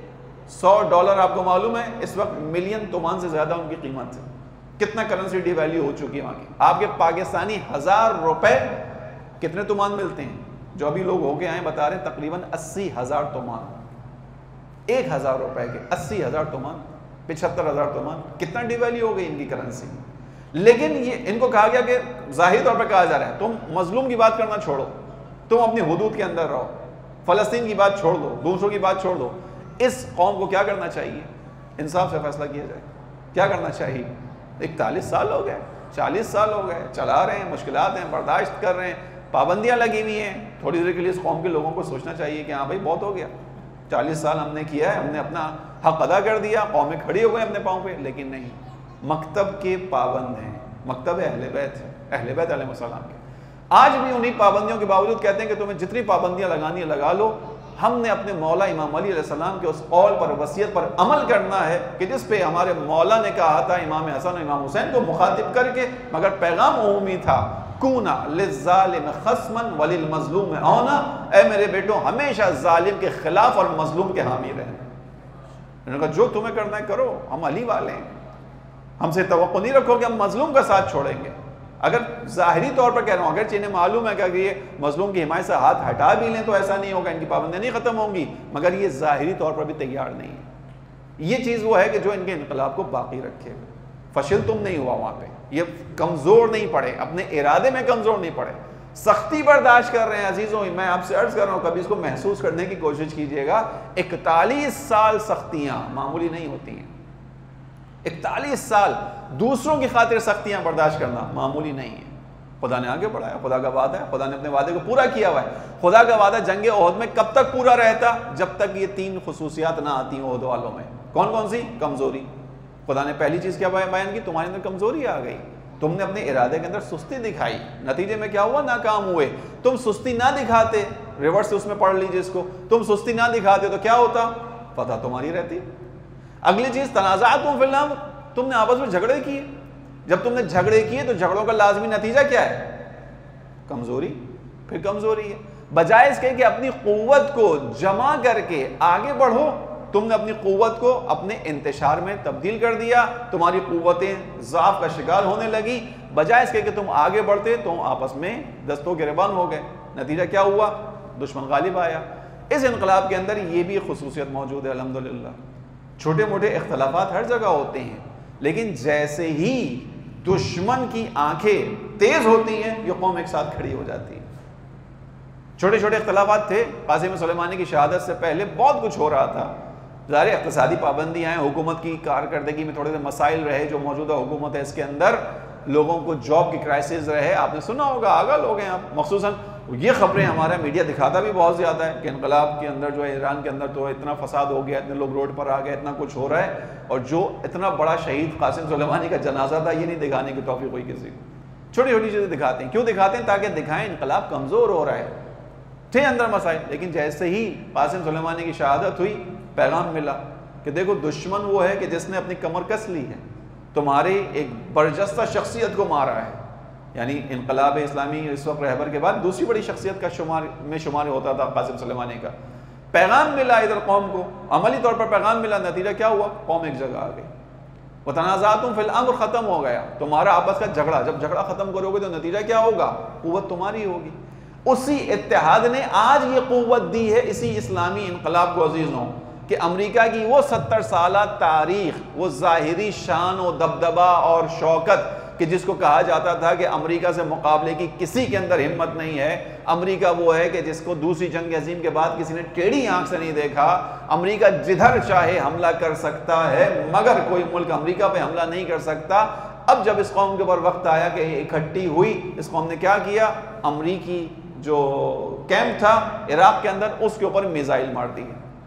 $100 آپ کو معلوم ہے اس وقت ملین تومان سے زیادہ ان کی قیمت ہے۔ کتنا کرنسی ڈی ویلیو ہو چکی ہے وہاں کی۔ آپ کے پاکستانی 1000 روپے کتنے تومان ملتے ہیں؟ جو ابھی لوگ ہو کے آئے بتا رہے ہیں تقریباً 80,000 تومان۔ 1000 روپے کے 80,000 تومان، 75,000 تومان، کتنا ڈی ویلیو ہو گئی ان کی کرنسی۔ لیکن یہ ان کو کہا گیا کہ ظاہری طور پر کہا جا رہا ہے تم مظلوم کی بات کرنا چھوڑو، تم اپنی حدود کے اندر رہو، فلسطین کی بات چھوڑ دو، دوسروں کی بات چھوڑ دو۔ اس قوم کو کیا کرنا چاہیے؟ انصاف سے فیصلہ کیا جائے، کیا کرنا چاہیے؟ 41 سال ہو گئے، 40 سال ہو گئے، چلا رہے ہیں، مشکلات ہیں، برداشت کر رہے ہیں، پابندیاں لگی ہوئی ہیں۔ تھوڑی دیر کے لیے اس قوم کے لوگوں کو سوچنا چاہیے کہ ہاں بھائی بہت ہو گیا، 40 سال ہم نے کیا ہے، ہم نے اپنا حق ادا کر دیا، قومیں کھڑی ہو گئے اپنے پاؤں پہ۔ لیکن نہیں، مکتب کے پابند ہیں، مکتب اہل بیت ہے، اہل بیت علیہ السلام کے۔ آج بھی انہی پابندیوں کے باوجود کہتے ہیں کہ تمہیں جتنی پابندیاں لگانی ہے لگا لو، ہم نے اپنے مولا امام علی علیہ السلام کے اس قول پر، وصیت پر عمل کرنا ہے کہ جس پہ ہمارے مولا نے کہا تھا امام حسن و امام حسین کو مخاطب کر کے، مگر پیغام عمومی تھا، کونا للظالم خصما وللمظلوم اونا، اے میرے بیٹوں ہمیشہ ظالم کے خلاف اور مظلوم کے حامی رہنا۔ انہوں نے کہا جو تمہیں کرنا ہے کرو، ہم علی والے ہیں، ہم سے توقع نہیں رکھو کہ ہم مظلوم کا ساتھ چھوڑیں گے۔ اگر ظاہری طور پر کہہ رہا ہوں، اگرچہ انہیں معلوم ہے کہ اگر یہ مظلوم کی حمایت سے ہاتھ ہٹا بھی لیں تو ایسا نہیں ہوگا، ان کی پابندیاں نہیں ختم ہوں گی، مگر یہ ظاہری طور پر بھی تیار نہیں ہے۔ یہ چیز وہ ہے کہ جو ان کے انقلاب کو باقی رکھے، فشل تم نہیں ہوا وہاں پہ، یہ کمزور نہیں پڑے، اپنے ارادے میں کمزور نہیں پڑے، سختی برداشت کر رہے ہیں۔ عزیزوں میں آپ سے عرض کر رہا ہوں، کبھی اس کو محسوس کرنے کی کوشش کیجئے گا، 41 سال سختیاں معمولی نہیں ہوتی ہیں۔ 41 سال دوسروں کی خاطر سختیاں برداشت کرنا معمولی نہیں ہے۔ خدا نے آگے بڑھایا، خدا کا وعدہ ہے، خدا نے اپنے وعدے کو پورا کیا ہوا ہے۔ خدا کا وعدہ جنگ احد میں کب تک پورا رہتا؟ جب تک یہ 3 خصوصیات نہ آتی ہیں احد والوں میں۔ کون کون سی؟ کمزوری۔ خدا نے پہلی چیز کیا بیان کی؟ تمہارے اندر کمزوری آ گئی، تم نے اپنے ارادے کے اندر سستی دکھائی، نتیجے میں کیا ہوا؟ ناکام ہوئے۔ تم سستی نہ دکھاتے، ریورس سے اس میں پڑھ لیجیے اس کو، تم سستی نہ دکھاتے تو کیا ہوتا؟ فتح تمہاری رہتی۔ اگلی چیز تنازعاتم فی الامر، تم نے آپس میں جھگڑے کیے، جب تم نے جھگڑے کیے تو جھگڑوں کا لازمی نتیجہ کیا ہے؟ کمزوری۔ پھر کمزوری ہے، بجائے اس کے کہ اپنی قوت کو جمع کر کے آگے بڑھو، تم نے اپنی قوت کو اپنے انتشار میں تبدیل کر دیا، تمہاری قوتیں ضعف کا شکار ہونے لگی۔ بجائے اس کے کہ تم آگے بڑھتے تو آپس میں دستوں گریبان ہو گئے، نتیجہ کیا ہوا؟ دشمن غالب آیا۔ اس انقلاب کے اندر یہ بھی خصوصیت موجود ہے الحمدللہ۔ چھوٹے موٹے اختلافات ہر جگہ ہوتے ہیں، لیکن جیسے ہی دشمن کی آنکھیں تیز ہوتی ہیں یہ قوم ایک ساتھ کھڑی ہو جاتی ہے۔ چھوٹے چھوٹے اختلافات تھے، قاسم سلیمانی کی شہادت سے پہلے بہت کچھ ہو رہا تھا، ظاہر اقتصادی پابندیاں ہیں، حکومت کی کارکردگی میں تھوڑے سے مسائل رہے، جو موجودہ حکومت ہے اس کے اندر لوگوں کو جاب کی کرائسس رہے، آپ نے سنا ہوگا، آگاہ لوگ ہیں آپ، مخصوصاً یہ خبریں ہمارا میڈیا دکھاتا بھی بہت زیادہ ہے کہ انقلاب کے اندر جو ہے ایران کے اندر تو اتنا فساد ہو گیا، اتنے لوگ روڈ پر آ گئے، اتنا کچھ ہو رہا ہے، اور جو اتنا بڑا شہید قاسم سلیمانی کا جنازہ تھا یہ نہیں دکھانے کی توفیق ہوئی کسی کو۔ چھوٹی چھوٹی چیزیں دکھاتے ہیں، کیوں دکھاتے ہیں؟ تاکہ دکھائیں انقلاب کمزور ہو رہا ہے، تھے اندر مسائل، لیکن جیسے ہی قاسم سلیمانی کی شہادت ہوئی پیغام ملا کہ دیکھو دشمن وہ ہے کہ جس نے اپنی کمر کس لی ہے، تمہاری ایک برجستہ شخصیت کو مارا ہے۔ یعنی انقلاب اسلامی اس وقت رہبر کے بعد دوسری بڑی شخصیت کا شمار ہوتا تھا قاسم سلیمانی کا۔ پیغام ملا ادھر قوم کو، عملی طور پر پیغام ملا، نتیجہ کیا ہوا؟ قوم ایک جگہ آ گئی، وتنازعتم فی الامر ختم ہو گیا، تمہارا آپس کا جھگڑا، جب جھگڑا ختم کرو گے تو نتیجہ کیا ہوگا؟ قوت تمہاری ہوگی۔ اسی اتحاد نے آج یہ قوت دی ہے اسی اسلامی انقلاب کو عزیزوں، کہ امریکہ کی وہ 70 سالہ تاریخ، وہ ظاہری شان و دبدبہ اور شوکت کہ جس کو کہا جاتا تھا کہ امریکہ سے مقابلے کی کسی کے اندر ہمت نہیں ہے، امریکہ وہ ہے کہ جس کو دوسری جنگ عظیم کے بعد کسی نے ٹیڑھی آنکھ سے نہیں دیکھا، امریکہ جدھر چاہے حملہ کر سکتا ہے مگر کوئی ملک امریکہ پہ حملہ نہیں کر سکتا۔ اب جب اس قوم کے اوپر وقت آیا کہ اکٹھی ہوئی، اس قوم نے کیا کیا؟ امریکی جو کیمپ تھا عراق کے اندر اس کے اوپر میزائل مار دی،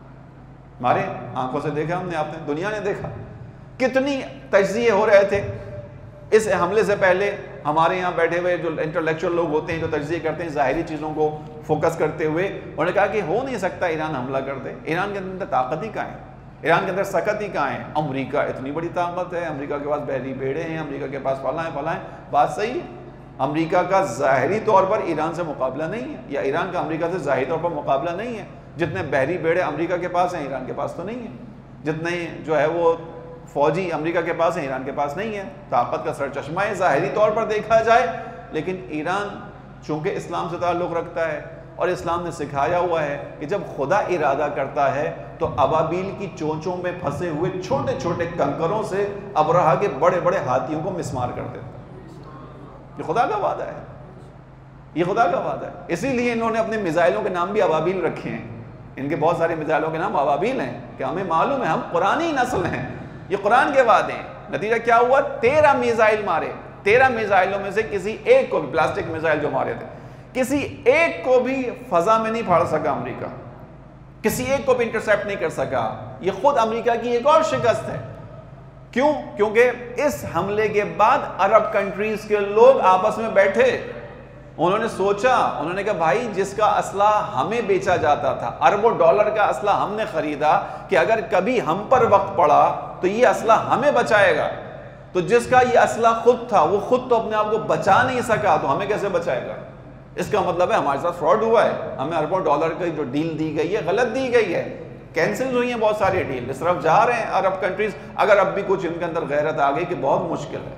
ہمارے آنکھوں سے دیکھا ہم نے، آپ نے، دنیا نے دیکھا کتنی تجزیے ہو رہے تھے اس حملے سے پہلے۔ ہمارے یہاں بیٹھے ہوئے جو انٹلیکچوئل لوگ ہوتے ہیں جو تجزیے کرتے ہیں ظاہری چیزوں کو فوکس کرتے ہوئے، انہوں نے کہا کہ ہو نہیں سکتا ایران حملہ کر دے، ایران کے اندر طاقت ہی کہاں ہے، ایران کے اندر سکت ہی کہاں ہے، امریکہ اتنی بڑی طاقت ہے، امریکہ کے پاس بحری بیڑے ہیں، امریکہ کے پاس فلاں ہے، بات صحیح ہے، امریکہ کا ظاہری طور پر ایران سے مقابلہ نہیں ہے، یا ایران کا امریکہ سے ظاہری طور پر مقابلہ نہیں ہے، جتنے بحری بیڑے امریکہ کے پاس ہیں ایران کے پاس تو نہیں ہے، جتنے جو ہے وہ فوجی امریکہ کے پاس ہیں ایران کے پاس نہیں ہے، طاقت کا سرچشمہ ہے ظاہری طور پر دیکھا جائے۔ لیکن ایران چونکہ اسلام سے تعلق رکھتا ہے اور اسلام نے سکھایا ہوا ہے کہ جب خدا ارادہ کرتا ہے تو ابابیل کی چونچوں میں پھنسے ہوئے چھوٹے چھوٹے کنکروں سے ابرہا کے بڑے بڑے ہاتھیوں کو مسمار کر دیتا ہے۔ یہ خدا کا وعدہ ہے، یہ خدا کا وعدہ ہے، اسی لیے انہوں نے اپنے میزائلوں کے نام بھی ابابیل رکھے ہیں، ان کے بہت سارے میزائلوں کے نام ابابیل ہیں کہ ہمیں معلوم ہے ہم قرآنی نسل ہیں، یہ قرآن کے وعدے ہیں۔ نتیجہ کیا ہوا؟ 13 میزائل مارے، 13 میزائلوں میں سے کسی ایک کو بھی، پلاسٹک میزائل جو مارے تھے، کسی ایک کو بھی فضا میں نہیں پھاڑ سکا امریکہ، کسی ایک کو بھی انٹرسیپٹ نہیں کر سکا۔ یہ خود امریکہ کی ایک اور شکست ہے۔ کیوں؟ کیونکہ اس حملے کے بعد عرب کنٹریز کے لوگ آپس میں بیٹھے، انہوں نے سوچا، انہوں نے کہا بھائی جس کا اسلحہ ہمیں بیچا جاتا تھا، اربوں ڈالر کا اسلحہ ہم نے خریدا کہ اگر کبھی ہم پر وقت پڑا تو یہ اسلحہ ہمیں بچائے گا، تو جس کا یہ اسلحہ خود تھا وہ خود تو اپنے آپ کو بچا نہیں سکا تو ہمیں کیسے بچائے گا؟ اس کا مطلب ہے ہمارے ساتھ فراڈ ہوا ہے، ہمیں اربوں ڈالر کی جو ڈیل دی گئی ہے غلط دی گئی ہے، کینسل ہوئی ہیں بہت ساری ڈیل، اس طرف جا رہے ہیں عرب کنٹریز۔ اگر اب بھی کچھ ان کے اندر غیرت آ گئی کہ بہت مشکل ہے،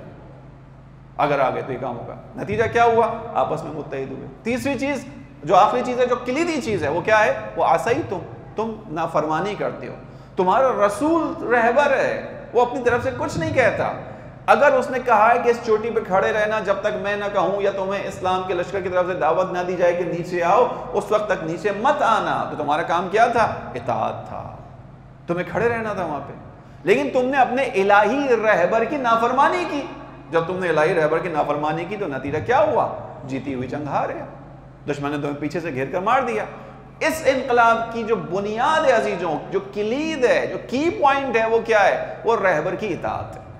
اگر آگے تو یہ کام ہوگا۔ نتیجہ کیا ہوا؟ آپس میں متحد ہوئے۔ تیسری چیز جو آخری چیز ہے، جو کلیدی چیز ہے، وہ کیا ہے؟ وہ عصیتم، تم نافرمانی کرتے ہو، تمہارا رسول رہبر ہے، وہ اپنی طرف سے کچھ نہیں کہتا، اگر اس نے کہا ہے کہ اس چوٹی پہ کھڑے رہنا جب تک میں نہ کہوں، یا تمہیں اسلام کے لشکر کی طرف سے دعوت نہ دی جائے کہ نیچے آؤ، اس وقت تک نیچے مت آنا، تو تمہارا کام کیا تھا؟ اطاعت تھا، تمہیں کھڑے رہنا تھا وہاں پہ۔ لیکن تم نے اپنے الہی رہبر کی نافرمانی کی، جب تم نے الہی رہبر کی نافرمانی کی تو نتیجہ کیا ہوا؟ جیتی ہوئی جنگ ہار ہے، دشمن نے تمہیں پیچھے سے گھیر کر مار دیا۔ اس انقلاب کی جو بنیاد ہے عزیزوں، جو کلید ہے، جو کی پوائنٹ ہے، وہ کیا ہے؟ وہ رہبر کی اطاعت ہے۔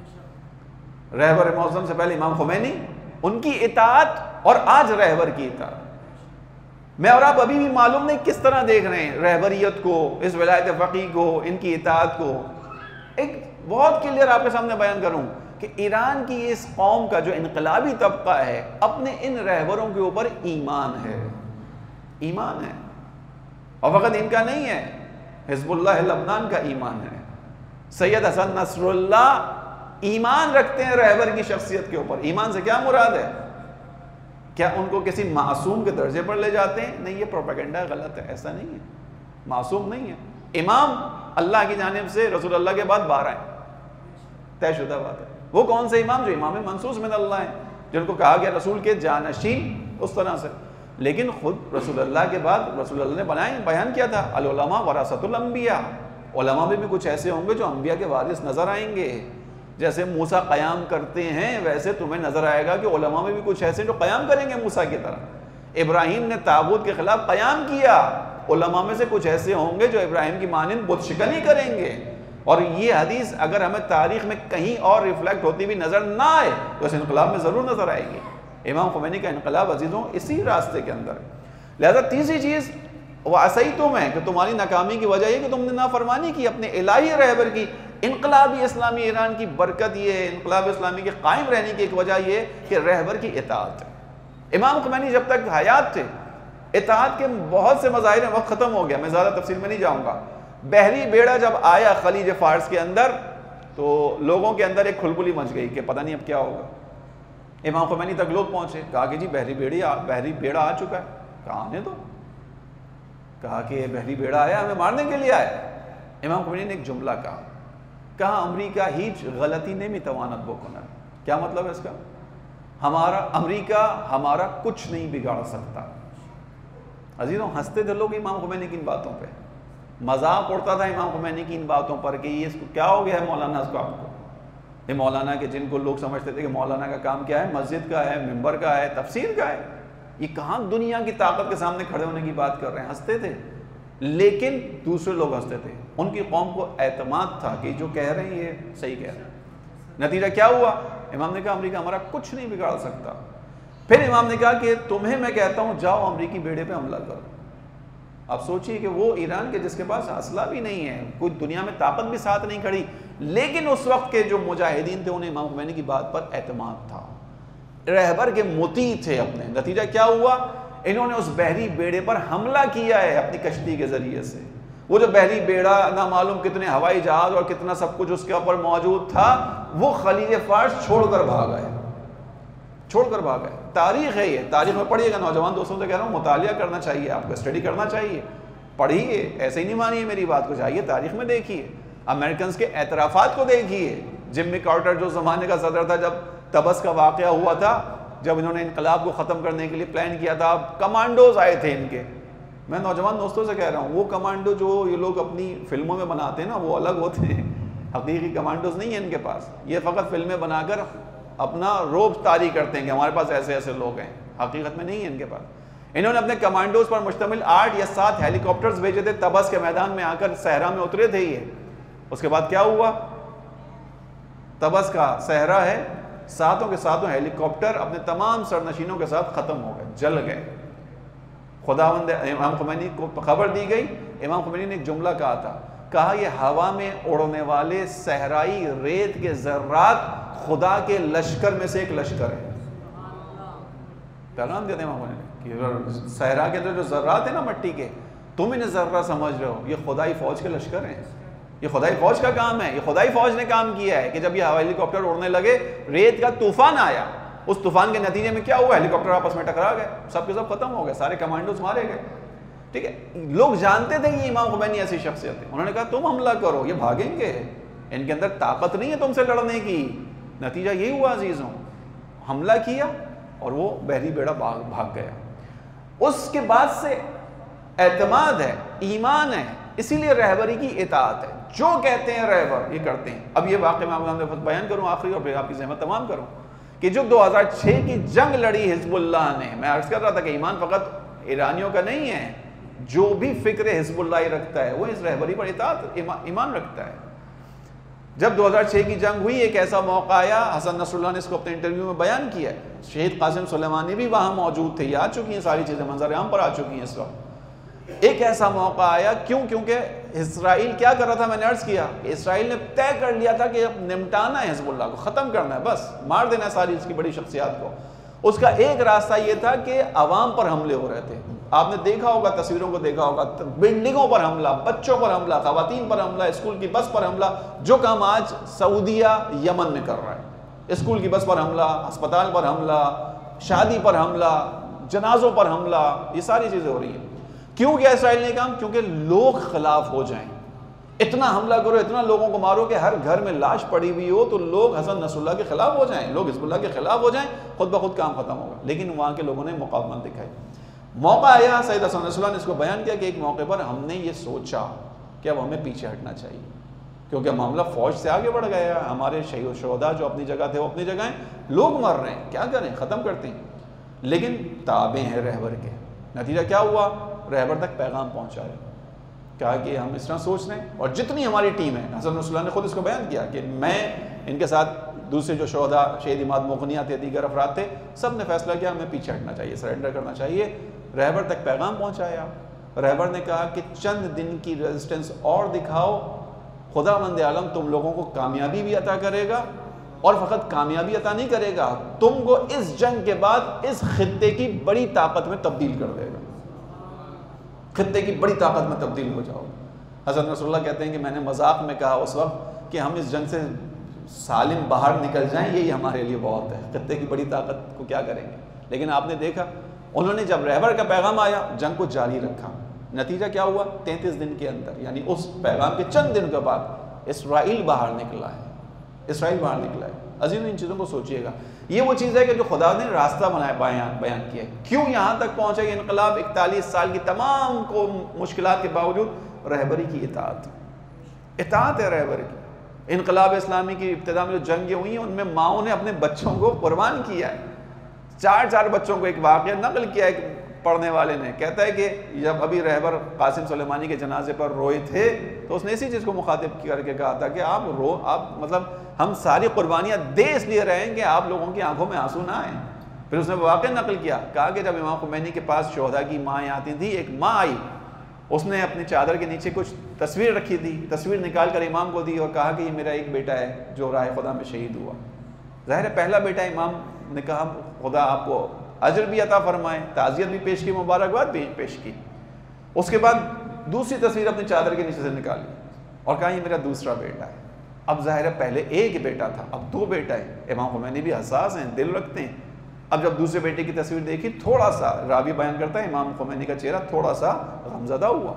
رہبر معظم سے پہلے امام خمینی، ان کی اطاعت، اور آج رہبر کی اطاعت۔ میں اور آپ ابھی بھی معلوم نہیں کس طرح دیکھ رہے ہیں رہبریت کو، اس ولایت فقیہ کو، ان کی اطاعت کو۔ ایک بہت کلیئر آپ کے سامنے بیان کروں کہ ایران کی اس قوم کا جو انقلابی طبقہ ہے، اپنے ان رہبروں کے اوپر ایمان ہے، ایمان ہے، اور فقط ان کا نہیں ہے، حزب اللہ لبنان کا ایمان ہے۔ سید حسن نصر اللہ ایمان رکھتے ہیں رہبر کی شخصیت کے اوپر۔ ایمان سے کیا مراد ہے؟ کیا ان کو کسی معصوم کے درجے پر لے جاتے ہیں؟ نہیں، یہ پروپیگنڈا غلط ہے، ایسا نہیں ہے، معصوم نہیں ہے۔ امام اللہ کی جانب سے رسول اللہ کے بعد 12 ہیں، طے شدہ بات ہے۔ وہ کون سے امام؟ جو امام منصوص من اللہ ہیں، جن کو کہا گیا رسول کے جانشین، اس طرح سے۔ لیکن خود رسول اللہ کے بعد رسول اللہ نے بیان کیا تھا، العلماء ورثۃ الانبیاء، علماء میں بھی کچھ ایسے ہوں گے جو انبیاء کے وارث نظر آئیں گے، جیسے موسیٰ قیام کرتے ہیں ویسے تمہیں نظر آئے گا کہ علماء میں بھی کچھ ایسے جو قیام کریں گے موسیٰ کی طرح۔ ابراہیم نے طاغوت کے خلاف قیام کیا، علماء میں سے کچھ ایسے ہوں گے جو ابراہیم کی مانند بت شکنی کریں گے۔ اور یہ حدیث اگر ہمیں تاریخ میں کہیں اور ریفلیکٹ ہوتی بھی نظر نہ آئے تو اس انقلاب میں ضرور نظر آئے گی۔ امام خمینی کا انقلاب عزیزوں اسی راستے کے اندر۔ لہذا تیسری چیز وَعَصَيْتُمْ ہے کہ تمہاری ناکامی کی وجہ یہ کہ تم نے نافرمانی کی اپنے الہی رہبر کی۔ انقلابی اسلامی ایران کی برکت یہ ہے، انقلاب اسلامی کے قائم رہنے کی ایک وجہ یہ کہ رہبر کی اطاعت ہے۔ امام خمینی جب تک حیات تھے اطاعت کے بہت سے مظاہر ہیں، وقت ختم ہو گیا، میں زیادہ تفصیل میں نہیں جاؤں گا۔ بحری بیڑا جب آیا خلیج فارس کے اندر تو لوگوں کے اندر ایک کھلبلی مچ گئی کہ پتہ نہیں اب کیا ہوگا۔ امام خمینی تک لوگ پہنچے، کہا کہ جی بحری بیڑا آ چکا ہے۔ کہا آنے دو، کہا کہ بحری بیڑا آیا ہمیں مارنے کے لیے آیا۔ امام خمینی نے ایک جملہ کہا امریکہ ہیچ غلطی نہیں میتواند بکنن۔ کیا مطلب ہے اس کا؟ امریکہ ہمارا کچھ نہیں بگاڑ سکتا۔ عزیزوں ہنستے تھے لوگ امام خمینی کی ان باتوں پہ، مذاق اڑتا تھا امام خمینی کی ان باتوں پر کہ یہ اس کو کیا ہو گیا ہے مولانا، اس کو آپ کو یہ مولانا کے جن کو لوگ سمجھتے تھے کہ مولانا کا کام کیا ہے، مسجد کا ہے، ممبر کا ہے، تفسیر کا ہے، یہ کہاں دنیا کی طاقت کے سامنے کھڑے ہونے کی بات کر رہے ہیں۔ ہنستے تھے، لیکن دوسرے لوگ ہنستے تھے، ان کی قوم کو اعتماد تھا کہ جو کہہ رہے ہیں یہ صحیح کہہ رہے ہیں۔ نتیجہ کیا ہوا؟ امام نے کہا امریکہ ہمارا کچھ نہیں بگاڑ سکتا۔ پھر امام نے کہا کہ تمہیں میں کہتا ہوں جاؤ امریکی بیڑے پہ حملہ کرو۔ آپ سوچئے کہ وہ ایران کے جس کے پاس اسلحہ بھی نہیں ہے، کوئی دنیا میں طاقت بھی ساتھ نہیں کھڑی، لیکن اس وقت کے جو مجاہدین تھے انہیں امام خمینی کی بات پر اعتماد تھا، رہبر کے مطیع تھے اپنے۔ نتیجہ کیا ہوا؟ انہوں نے اس بحری بیڑے پر حملہ کیا ہے اپنی کشتی کے ذریعے سے۔ وہ جو بحری بیڑا نہ معلوم کتنے ہوائی جہاز اور کتنا سب کچھ اس کے اوپر موجود تھا، وہ خلیج فارس چھوڑ کر بھاگ گئے، چھوڑ کر بھاگ گئے۔ تاریخ ہے یہ، تاریخ میں پڑھیے گا، نوجوان دوستوں سے کہہ رہا ہوں مطالعہ کرنا چاہیے، آپ کو اسٹڈی کرنا چاہیے، پڑھیے، ایسے ہی نہیں مانیے میری بات کو، جائیے تاریخ میں دیکھیے، امریکنز کے اعترافات کو دیکھیے۔ جمی کارٹر جو زمانے کا صدر تھا، جب تبس کا واقعہ ہوا تھا، جب انہوں نے انقلاب کو ختم کرنے کے لیے پلان کیا تھا، کمانڈوز آئے تھے ان کے، میں نوجوان دوستوں سے کہہ رہا ہوں وہ کمانڈو جو یہ لوگ اپنی فلموں میں بناتے ہیں نا وہ الگ ہوتے ہیں، حقیقی کمانڈوز نہیں ہیں ان کے پاس، یہ فقط فلمیں بنا کر اپنا روب طاری کرتے ہیں کہ ہمارے پاس ایسے ایسے لوگ ہیں، حقیقت میں نہیں ہے ان کے پاس۔ انہوں نے اپنے کمانڈوز پر مشتمل 8 یا 7 ہیلی کاپٹرز بھیجے تھے، تبس کے میدان میں آ کر صحرا میں اترے تھے یہ۔ اس کے بعد کیا ہوا؟ تبس کا صحرا ہے، ساتوں کے ساتوں ہیلی کاپٹر اپنے تمام سرنشینوں کے ساتھ ختم ہو گئے، جل گئے۔ خداوند امام خمینی کو خبر دی گئی، امام خمینی نے ایک جملہ کہا تھا، کہا یہ ہوا میں اڑنے والے صحرائی ریت کے ذرات خدا کے لشکر میں سے ایک لشکر ہے۔ پیغام دیتے ہیں امام خمینی کہ صحرا کے جو ذرات ہیں نا مٹی کے، تم انہیں ذرہ سمجھ رہے ہو، یہ خدائی فوج کے لشکر ہیں، یہ خدائی فوج کا کام ہے، یہ خدائی فوج نے کام کیا ہے کہ جب یہ ہیلی کاپٹر اڑنے لگے، ریت کا طوفان آیا، اس طوفان کے نتیجے میں کیا ہوا؟ ہیلی کاپٹر آپس میں ٹکرا گئے، سب کے سب ختم ہو گئے، سارے کمانڈوز مارے گئے۔ ٹھیک ہے، لوگ جانتے تھے کہ امام خمینی ایسی شخصیت ہے، انہوں نے کہا تم حملہ کرو، یہ بھاگیں گے، ان کے اندر طاقت نہیں ہے تم سے لڑنے کی۔ نتیجہ یہی ہوا عزیزوں، حملہ کیا اور وہ بحری بیڑا بھاگ گیا۔ اس کے بعد سے اعتماد ہے، ایمان ہے، اسی لیے رہبری کی اطاعت ہے، جو کہتے ہیں رہبر یہ کرتے ہیں۔ اب یہ واقعہ میں بیان کروں آخری اور پھر آپ کی زحمت تمام کروں کہ جو 2006 کی جنگ لڑی حزب اللہ نے، میں عرض کر رہا تھا کہ ایمان فقط ایرانیوں کا نہیں ہے، جو بھی فکر حزب اللہ رکھتا ہے وہ اس رہبری پر اطاعت ایمان رکھتا ہے۔ جب 2006 کی جنگ ہوئی، ایک ایسا موقع آیا، حسن نصر اللہ نے اس کو اپنے انٹرویو میں بیان کیا، شہید قاسم سلیمانی بھی وہاں موجود تھے، یہ آ چکی ہیں ساری چیزیں منظر عام پر آ چکی ہیں اس وقت۔ ایک ایسا موقع آیا، کیونکہ اسرائیل کیا کر رہا تھا، میں نے عرض کیا کہ اسرائیل نے طے کر لیا تھا کہ نمٹانا ہے حزب اللہ کو، ختم کرنا ہے، بس مار دینا ہے ساری اس کی بڑی شخصیات کو۔ اس کا ایک راستہ یہ تھا کہ عوام پر حملے ہو رہے تھے، آپ نے دیکھا ہوگا، تصویروں کو دیکھا ہوگا، بلڈنگوں پر حملہ، بچوں پر حملہ، خواتین پر حملہ، اسکول کی بس پر حملہ، جو کام آج سعودیہ یمن میں کر رہا ہے، اسکول کی بس پر حملہ، ہسپتال پر حملہ، شادی پر حملہ، جنازوں پر حملہ، یہ ساری چیزیں ہو رہی ہیں۔ کیوں کیا اسرائیل نے کام؟ کیونکہ لوگ خلاف ہو جائیں، اتنا حملہ کرو، اتنا لوگوں کو مارو کہ ہر گھر میں لاش پڑی ہوئی ہو تو لوگ حسن نصر اللہ کے خلاف ہو جائیں، لوگ حزب اللہ کے خلاف ہو جائیں، خود بخود کام ختم ہوگا۔ لیکن وہاں کے لوگوں نے مقاومت دکھائی۔ موقع آیا، سید حسن نصر اللہ نے اس کو بیان کیا کہ ایک موقع پر ہم نے یہ سوچا کہ اب ہمیں پیچھے ہٹنا چاہیے، کیونکہ معاملہ فوج سے آگے بڑھ گیا، ہمارے شہداء جو اپنی جگہ تھے وہ اپنی جگہ ہیں، لوگ مر رہے ہیں، کیا کریں، ختم کرتے ہیں۔ لیکن تابع ہیں رہبر کے، نتیجہ کیا ہوا، رہبر تک پیغام پہنچایا، کہا کہ ہم اس طرح سوچ رہے ہیں، اور جتنی ہماری ٹیم ہے، حسن رسول اللہ نے خود اس کو بیان کیا کہ میں ان کے ساتھ دوسرے جو شہداء شہید اماد مغنیہ تھے، دیگر افراد تھے، سب نے فیصلہ کیا ہمیں پیچھے ہٹنا چاہیے، سرنڈر کرنا چاہیے۔ رہبر تک پیغام پہنچایا، رہبر نے کہا کہ چند دن کی ریزسٹنس اور دکھاؤ، خداوند عالم تم لوگوں کو کامیابی بھی عطا کرے گا، اور فقط کامیابی عطا نہیں کرے گا، تم کو اس جنگ کے بعد اس خطے کی بڑی طاقت میں تبدیل کر دے گا، خطے کی بڑی طاقت میں تبدیل ہو جاؤ۔ حضرت رسول اللہ کہتے ہیں کہ میں نے مذاق میں کہا اس وقت کہ ہم اس جنگ سے سالم باہر نکل جائیں، یہی ہمارے لیے بہت ہے، خطے کی بڑی طاقت کو کیا کریں گے۔ لیکن آپ نے دیکھا انہوں نے جب رہبر کا پیغام آیا جنگ کو جاری رکھا، نتیجہ کیا ہوا، 33 دن کے اندر، یعنی اس پیغام کے چند دن کے بعد اسرائیل باہر نکلا ہے، اسرائیل باہر نکلا ہے۔ عزیزو ان چیزوں کو سوچئے گا، یہ وہ چیز ہے کہ جو خدا نے راستہ بنایا، بیان کیا ہے۔ کیوں یہاں تک پہنچا یہ انقلاب، 41 سال کی تمام کو مشکلات کے باوجود رہبری کی اطاعت ہے رہبر کی۔ انقلاب اسلامی کی ابتدا میں جو جنگیں ہوئی ہیں ان میں ماؤں نے اپنے بچوں کو قربان کیا ہے، 4 بچوں کو۔ ایک واقعہ نقل کیا ایک پڑھنے والے نے، کہتا ہے کہ جب ابھی رہبر قاسم سلیمانی کے جنازے پر روئے تھے تو اس نے اسی چیز کو مخاطب کر کے کہا تھا کہ آپ مطلب ہم ساری قربانیاں دے اس لیے رہے ہیں کہ آپ لوگوں کی آنکھوں میں آنسو نہ آئیں۔ پھر اس نے واقعہ نقل کیا، کہا کہ جب امام خمینی کے پاس شہداء کی مائیں آتی تھی، ایک ماں آئی، اس نے اپنی چادر کے نیچے کچھ تصویر رکھی تھی، تصویر نکال کر امام کو دی اور کہا کہ یہ میرا ایک بیٹا ہے جو راہ خدا میں شہید ہوا۔ ظاہر ہے پہلا بیٹا، امام نے کہا خدا آپ کو اجر بھی عطا فرمائے، تعزیت بھی پیش کی، مبارکباد بھی پیش کی۔ اس کے بعد دوسری تصویر اپنی چادر کے نیچے سے نکالی اور کہا یہ میرا دوسرا بیٹا ہے۔ اب ظاہر ہے پہلے ایک بیٹا تھا، اب 2 بیٹا ہے۔ امام خمینی بھی حساس ہیں، دل رکھتے ہیں۔ اب جب دوسرے بیٹے کی تصویر دیکھی، تھوڑا سا، راوی بیان کرتا ہے امام خمینی کا چہرہ تھوڑا سا غمزدہ ہوا۔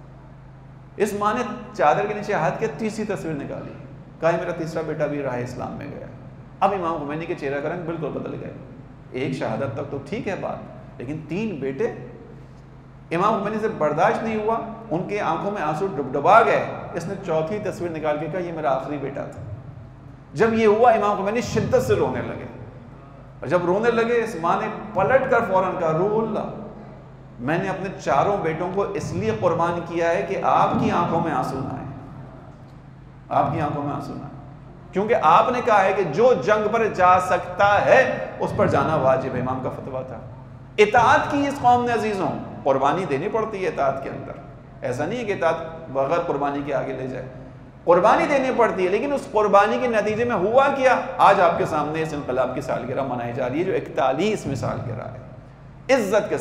اس ماں نے چادر کے نیچے ہاتھ کے تیسری تصویر نکالی، کہا میرا تیسرا بیٹا بھی راہ اسلام میں گیا۔ اب امام خمینی کے چہرہ کا رنگ بالکل بدل گئے۔ ایک شہادت تک تو ٹھیک ہے بات، لیکن 3 بیٹے، امام خمینی سے برداشت نہیں ہوا، ان کے آنکھوں میں آنسو ڈبڈبا گئے۔ اس نے چوتھی تصویر نکال کے کہا یہ میرا آخری بیٹا تھا۔ جب یہ ہوا امام خمینی شدت سے رونے لگے، اور جب رونے لگے اس ماں نے پلٹ کر فوراً کہا روح اللہ، میں نے اپنے 4 بیٹوں کو اس لیے قربان کیا ہے کہ آپ کی آنکھوں میں آنسو نہ آئے، آپ کی آنکھوں میں آنسو نہ آئے، کیونکہ آپ نے کہا ہے کہ جو جنگ پر جا سکتا ہے اس پر جانا واجب ہے۔ امام کا فتویٰ تھا۔ اطاعت کی اس قوم نے عزیزوں قربانی دینی پڑتی ہے اطاعت کے اندر، ایسا نہیں ہے کہ اطاعت بغیر قربانی کے آگے لے جائے، قربانی دینی پڑتی ہے۔ لیکن اس قربانی کے نتیجے میں ہوا کیا، آج آپ کے سامنے اس انقلاب کی سالگرہ منائی جا رہی ہے جو 41ویں سالگرہ ہے۔ عزت کے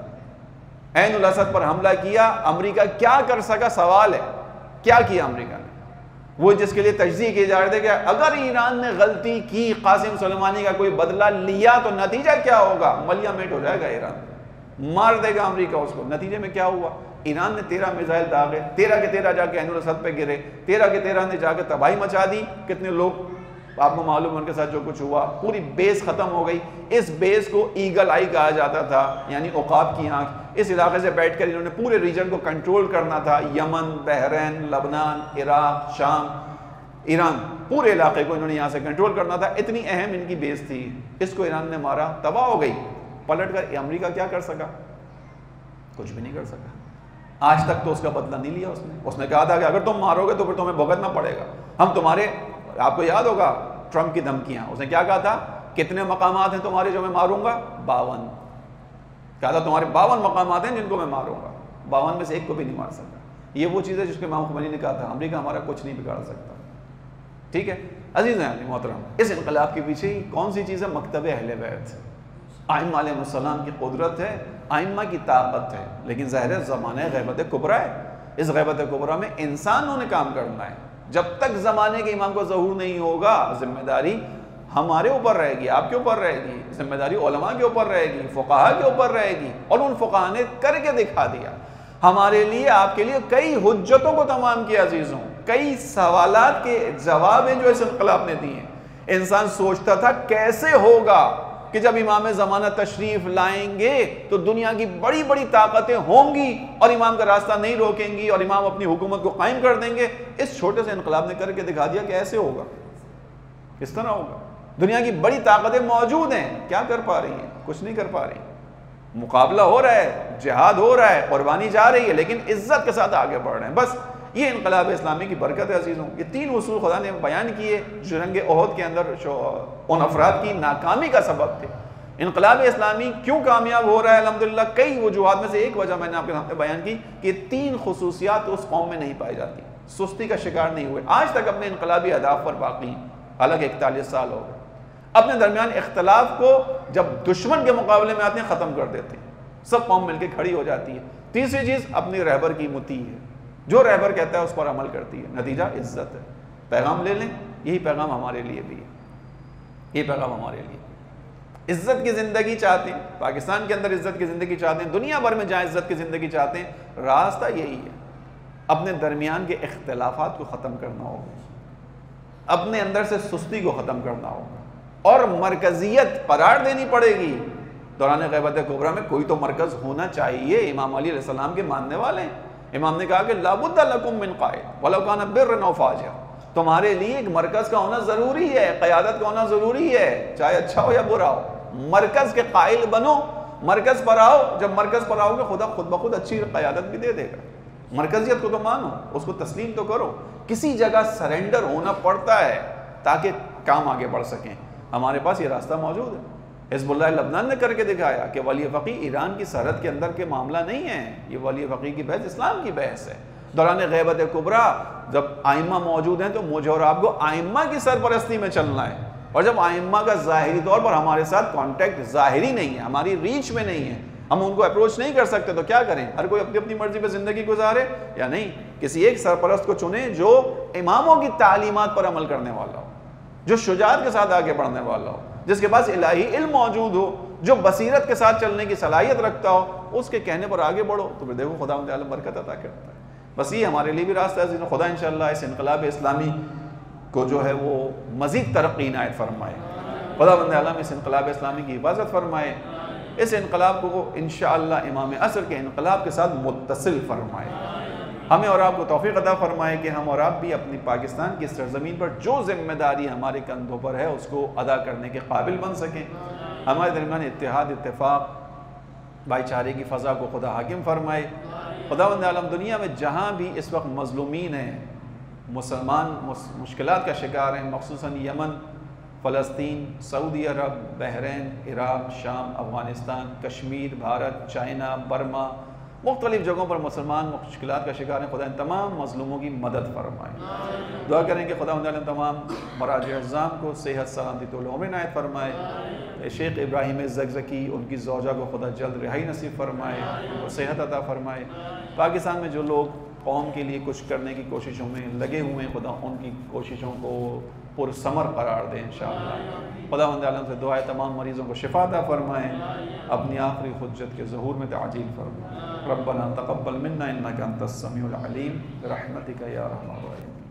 ساتھ عین الاسد پر حملہ کیا، امریکہ کیا کر سکا، سوال ہے کیا کیا امریکہ نے؟ وہ جس کے لیے تجزیہ کیے جا رہے تھے کہ اگر ایران نے غلطی کی، قاسم سلیمانی کا کوئی بدلہ لیا تو نتیجہ کیا ہوگا، ملیا میٹ ہو جائے گا، ایران مار دے گا امریکہ اس کو۔ نتیجے میں کیا ہوا، ایران نے 13 میزائل داغے، 13 کے 13 جا کے عین الاسد پہ گرے، 13 کے 13 نے جا کے تباہی مچا دی۔ کتنے لوگ آپ کو معلوم ہے ان کے ساتھ جو کچھ ہوا، پوری بیس ختم ہو گئی۔ اس بیس کو ایگل آئی کہا جاتا تھا، یعنی عقاب کی آنکھ۔ اس علاقے سے بیٹھ کر انہوں نے پورے ریجن کو کنٹرول کرنا تھا، یمن، بحرین، لبنان، عراق، شام، ایران، پورے علاقے کو انہوں نے یہاں سے کنٹرول کرنا تھا۔ اتنی اہم ان کی بیس تھی، اس کو ایران نے مارا، تباہ ہو گئی۔ پلٹ کر امریکہ کیا کر سکا، کچھ بھی نہیں کر سکا۔ آج تک تو اس کا بدلہ نہیں لیا اس نے کہا تھا کہ اگر تم مارو گے تو پھر تمہیں بھگتنا پڑے گا، ہم تمہارے، آپ کو یاد ہوگا ٹرمپ کی دھمکیاں، اس نے کیا کہا تھا، کتنے مقامات ہیں تمہارے جو میں ماروں گا، 52، کہا تھا تمہارے 52 مقامات ہیں جن کو میں ماروں گا، 52 میں سے ایک کو بھی نہیں مار سکتا۔ یہ وہ چیز ہے جس کے امام خمینی نے کہا تھا امریکہ ہمارا کچھ نہیں بگاڑ سکتا۔ ٹھیک ہے عزیز محترم، اس انقلاب کے پیچھے کون سی چیز ہے، مکتب اہل بیت، ائمہ علیہ السلام کی قدرت ہے، ائمہ کی طاقت ہے۔ لیکن ظاہر ہے زمانہ غیبت کبریٰ ہے، اس غیبت کبریٰ میں انسانوں نے کام کرنا ہے۔ جب تک زمانے کے امام کو ظہور نہیں ہوگا، ذمہ داری ہمارے اوپر رہے گی، آپ کے اوپر رہے گی، ذمہ داری علماء کے اوپر رہے گی، فقہاء کے اوپر رہے گی، اور ان فقہاء نے کر کے دکھا دیا ہمارے لیے، آپ کے لیے کئی حجتوں کو تمام کیا عزیزوں، کئی سوالات کے جواب ہیں جو اس انقلاب نے دیے ہیں۔ انسان سوچتا تھا کیسے ہوگا، کہ جب امام زمانہ تشریف لائیں گے تو دنیا کی بڑی بڑی طاقتیں ہوں گی اور امام کا راستہ نہیں روکیں گی اور امام اپنی حکومت کو قائم کر دیں گے۔ اس چھوٹے سے انقلاب نے کر کے دکھا دیا کہ ایسے ہوگا، کس طرح ہوگا۔ دنیا کی بڑی طاقتیں موجود ہیں، کیا کر پا رہی ہیں؟ کچھ نہیں کر پا رہی۔ مقابلہ ہو رہا ہے، جہاد ہو رہا ہے، قربانی جا رہی ہے، لیکن عزت کے ساتھ آگے بڑھ رہے ہیں۔ بس یہ انقلاب اسلامی کی برکت ہے عزیزوں۔ یہ 3 اصول خدا نے بیان کیے جو جنگ احد کے اندر ان افراد کی ناکامی کا سبب تھے۔ انقلاب اسلامی کیوں کامیاب ہو رہا ہے الحمدللہ؟ کئی وجوہات میں سے ایک وجہ میں نے آپ کے سامنے بیان کی کہ 3 خصوصیات اس قوم میں نہیں پائی جاتی۔ سستی کا شکار نہیں ہوئے، آج تک اپنے انقلابی اہداف پر باقی ہیں، حالانکہ 41 سال ہو گئے۔ اپنے درمیان اختلاف کو جب دشمن کے مقابلے میں آتے ہیں ختم کر دیتے ہیں، سب قوم مل کے کھڑی ہو جاتی ہے۔ تیسری چیز اپنی رہبر کی مطیع ہے، جو رہبر کہتا ہے اس پر عمل کرتی ہے، نتیجہ عزت ہے۔ پیغام لے لیں، یہی پیغام ہمارے لیے بھی ہے، یہ پیغام ہمارے لیے عزت کی زندگی چاہتے ہیں، پاکستان کے اندر عزت کی زندگی چاہتے ہیں، دنیا بھر میں جہاں عزت کی زندگی چاہتے ہیں، راستہ یہی ہے۔ اپنے درمیان کے اختلافات کو ختم کرنا ہوگا، اپنے اندر سے سستی کو ختم کرنا ہوگا اور مرکزیت قرار دینی پڑے گی۔ دوران غیبت کبریٰ میں کوئی تو مرکز ہونا چاہیے۔ امام علی علیہ السلام کے ماننے والے ہیں، امام نے کہا کہ لا بد لکم من قائد ولو کان برا او فاجرا، تمہارے لیے ایک مرکز کا ہونا ضروری ہے، قیادت کا ہونا ضروری ہے، چاہے اچھا ہو یا برا ہو۔ مرکز کے قائل بنو، مرکز پر آؤ، جب مرکز پر آؤ گے خدا خود بخود اچھی قیادت بھی دے دے گا۔ مرکزیت کو تو مانو، اس کو تسلیم تو کرو۔ کسی جگہ سرنڈر ہونا پڑتا ہے تاکہ کام آگے بڑھ سکیں۔ ہمارے پاس یہ راستہ موجود ہے، حزب اللہ لبنان نے کر کے دکھایا کہ ولی فقیہ ایران کی سرحد کے اندر کے معاملہ نہیں ہے، یہ ولی فقیہ کی بحث اسلام کی بحث ہے۔ دوران غیبت کبریٰ جب آئمہ موجود ہیں تو مجھے اور آپ کو آئمہ کی سرپرستی میں چلنا ہے، اور جب آئمہ کا ظاہری طور پر ہمارے ساتھ کانٹیکٹ ظاہری نہیں ہے، ہماری ریچ میں نہیں ہے، ہم ان کو اپروچ نہیں کر سکتے، تو کیا کریں؟ ہر کوئی اپنی اپنی مرضی پہ زندگی گزارے یا نہیں؟ کسی ایک سرپرست کو چنیں جو اماموں کی تعلیمات پر عمل کرنے والا ہو، جو شجاعت کے ساتھ آگے بڑھنے والا ہو، جس کے پاس الہی علم موجود ہو، جو بصیرت کے ساتھ چلنے کی صلاحیت رکھتا ہو، اس کے کہنے پر آگے بڑھو تو پھر دیکھو خداوند عالم برکت عطا کرتا ہے۔ بس یہ ہمارے لیے بھی راستہ ہے۔ خدا انشاءاللہ اس انقلاب اسلامی کو جو ہے وہ مزید ترقی عنایت فرمائے، خداوند عالم اس انقلاب اسلامی کی حفاظت فرمائے، اس انقلاب کو انشاءاللہ امام عصر کے انقلاب کے ساتھ متصل فرمائے، ہمیں اور آپ کو توفیق عطا فرمائے کہ ہم اور آپ بھی اپنی پاکستان کی سرزمین پر جو ذمہ داری ہمارے کندھوں پر ہے اس کو ادا کرنے کے قابل بن سکیں۔ ہمارے درمیان اتحاد، اتفاق، بھائی چارے کی فضا کو خدا حاکم فرمائے۔ خداوند عالم دنیا میں جہاں بھی اس وقت مظلومین ہیں، مسلمان مشکلات کا شکار ہیں، خصوصاً یمن، فلسطین، سعودی عرب، بحرین، عراق، شام، افغانستان، کشمیر، بھارت، چائنا، برما، مختلف جگہوں پر مسلمان مشکلات کا شکار ہیں، خدا ان تمام مظلوموں کی مدد فرمائے۔ دعا کریں کہ خداوند عالم تمام مراجع اعظام کو صحت، سلامتی، طول عمر عنایت فرمائے۔ شیخ ابراہیم زکزکی، ان کی زوجہ کو خدا جلد رہائی نصیب فرمائے، ان کو صحت عطا فرمائے۔ پاکستان میں جو لوگ قوم کے لیے کچھ کرنے کی کوششوں میں لگے ہوئے ہیں، خدا ان کی کوششوں کو پرثمر قرار دیں انشاءاللہ۔ خداوند عالم سے دعا ہے تمام مریضوں کو شفا عطا فرمائیں، اپنی آخری حجت کے ظہور میں تعجیل فرمائیں۔ ربنا تقبل منا انک انت السمیع العلیم برحمتک یا ارحم الراحمین۔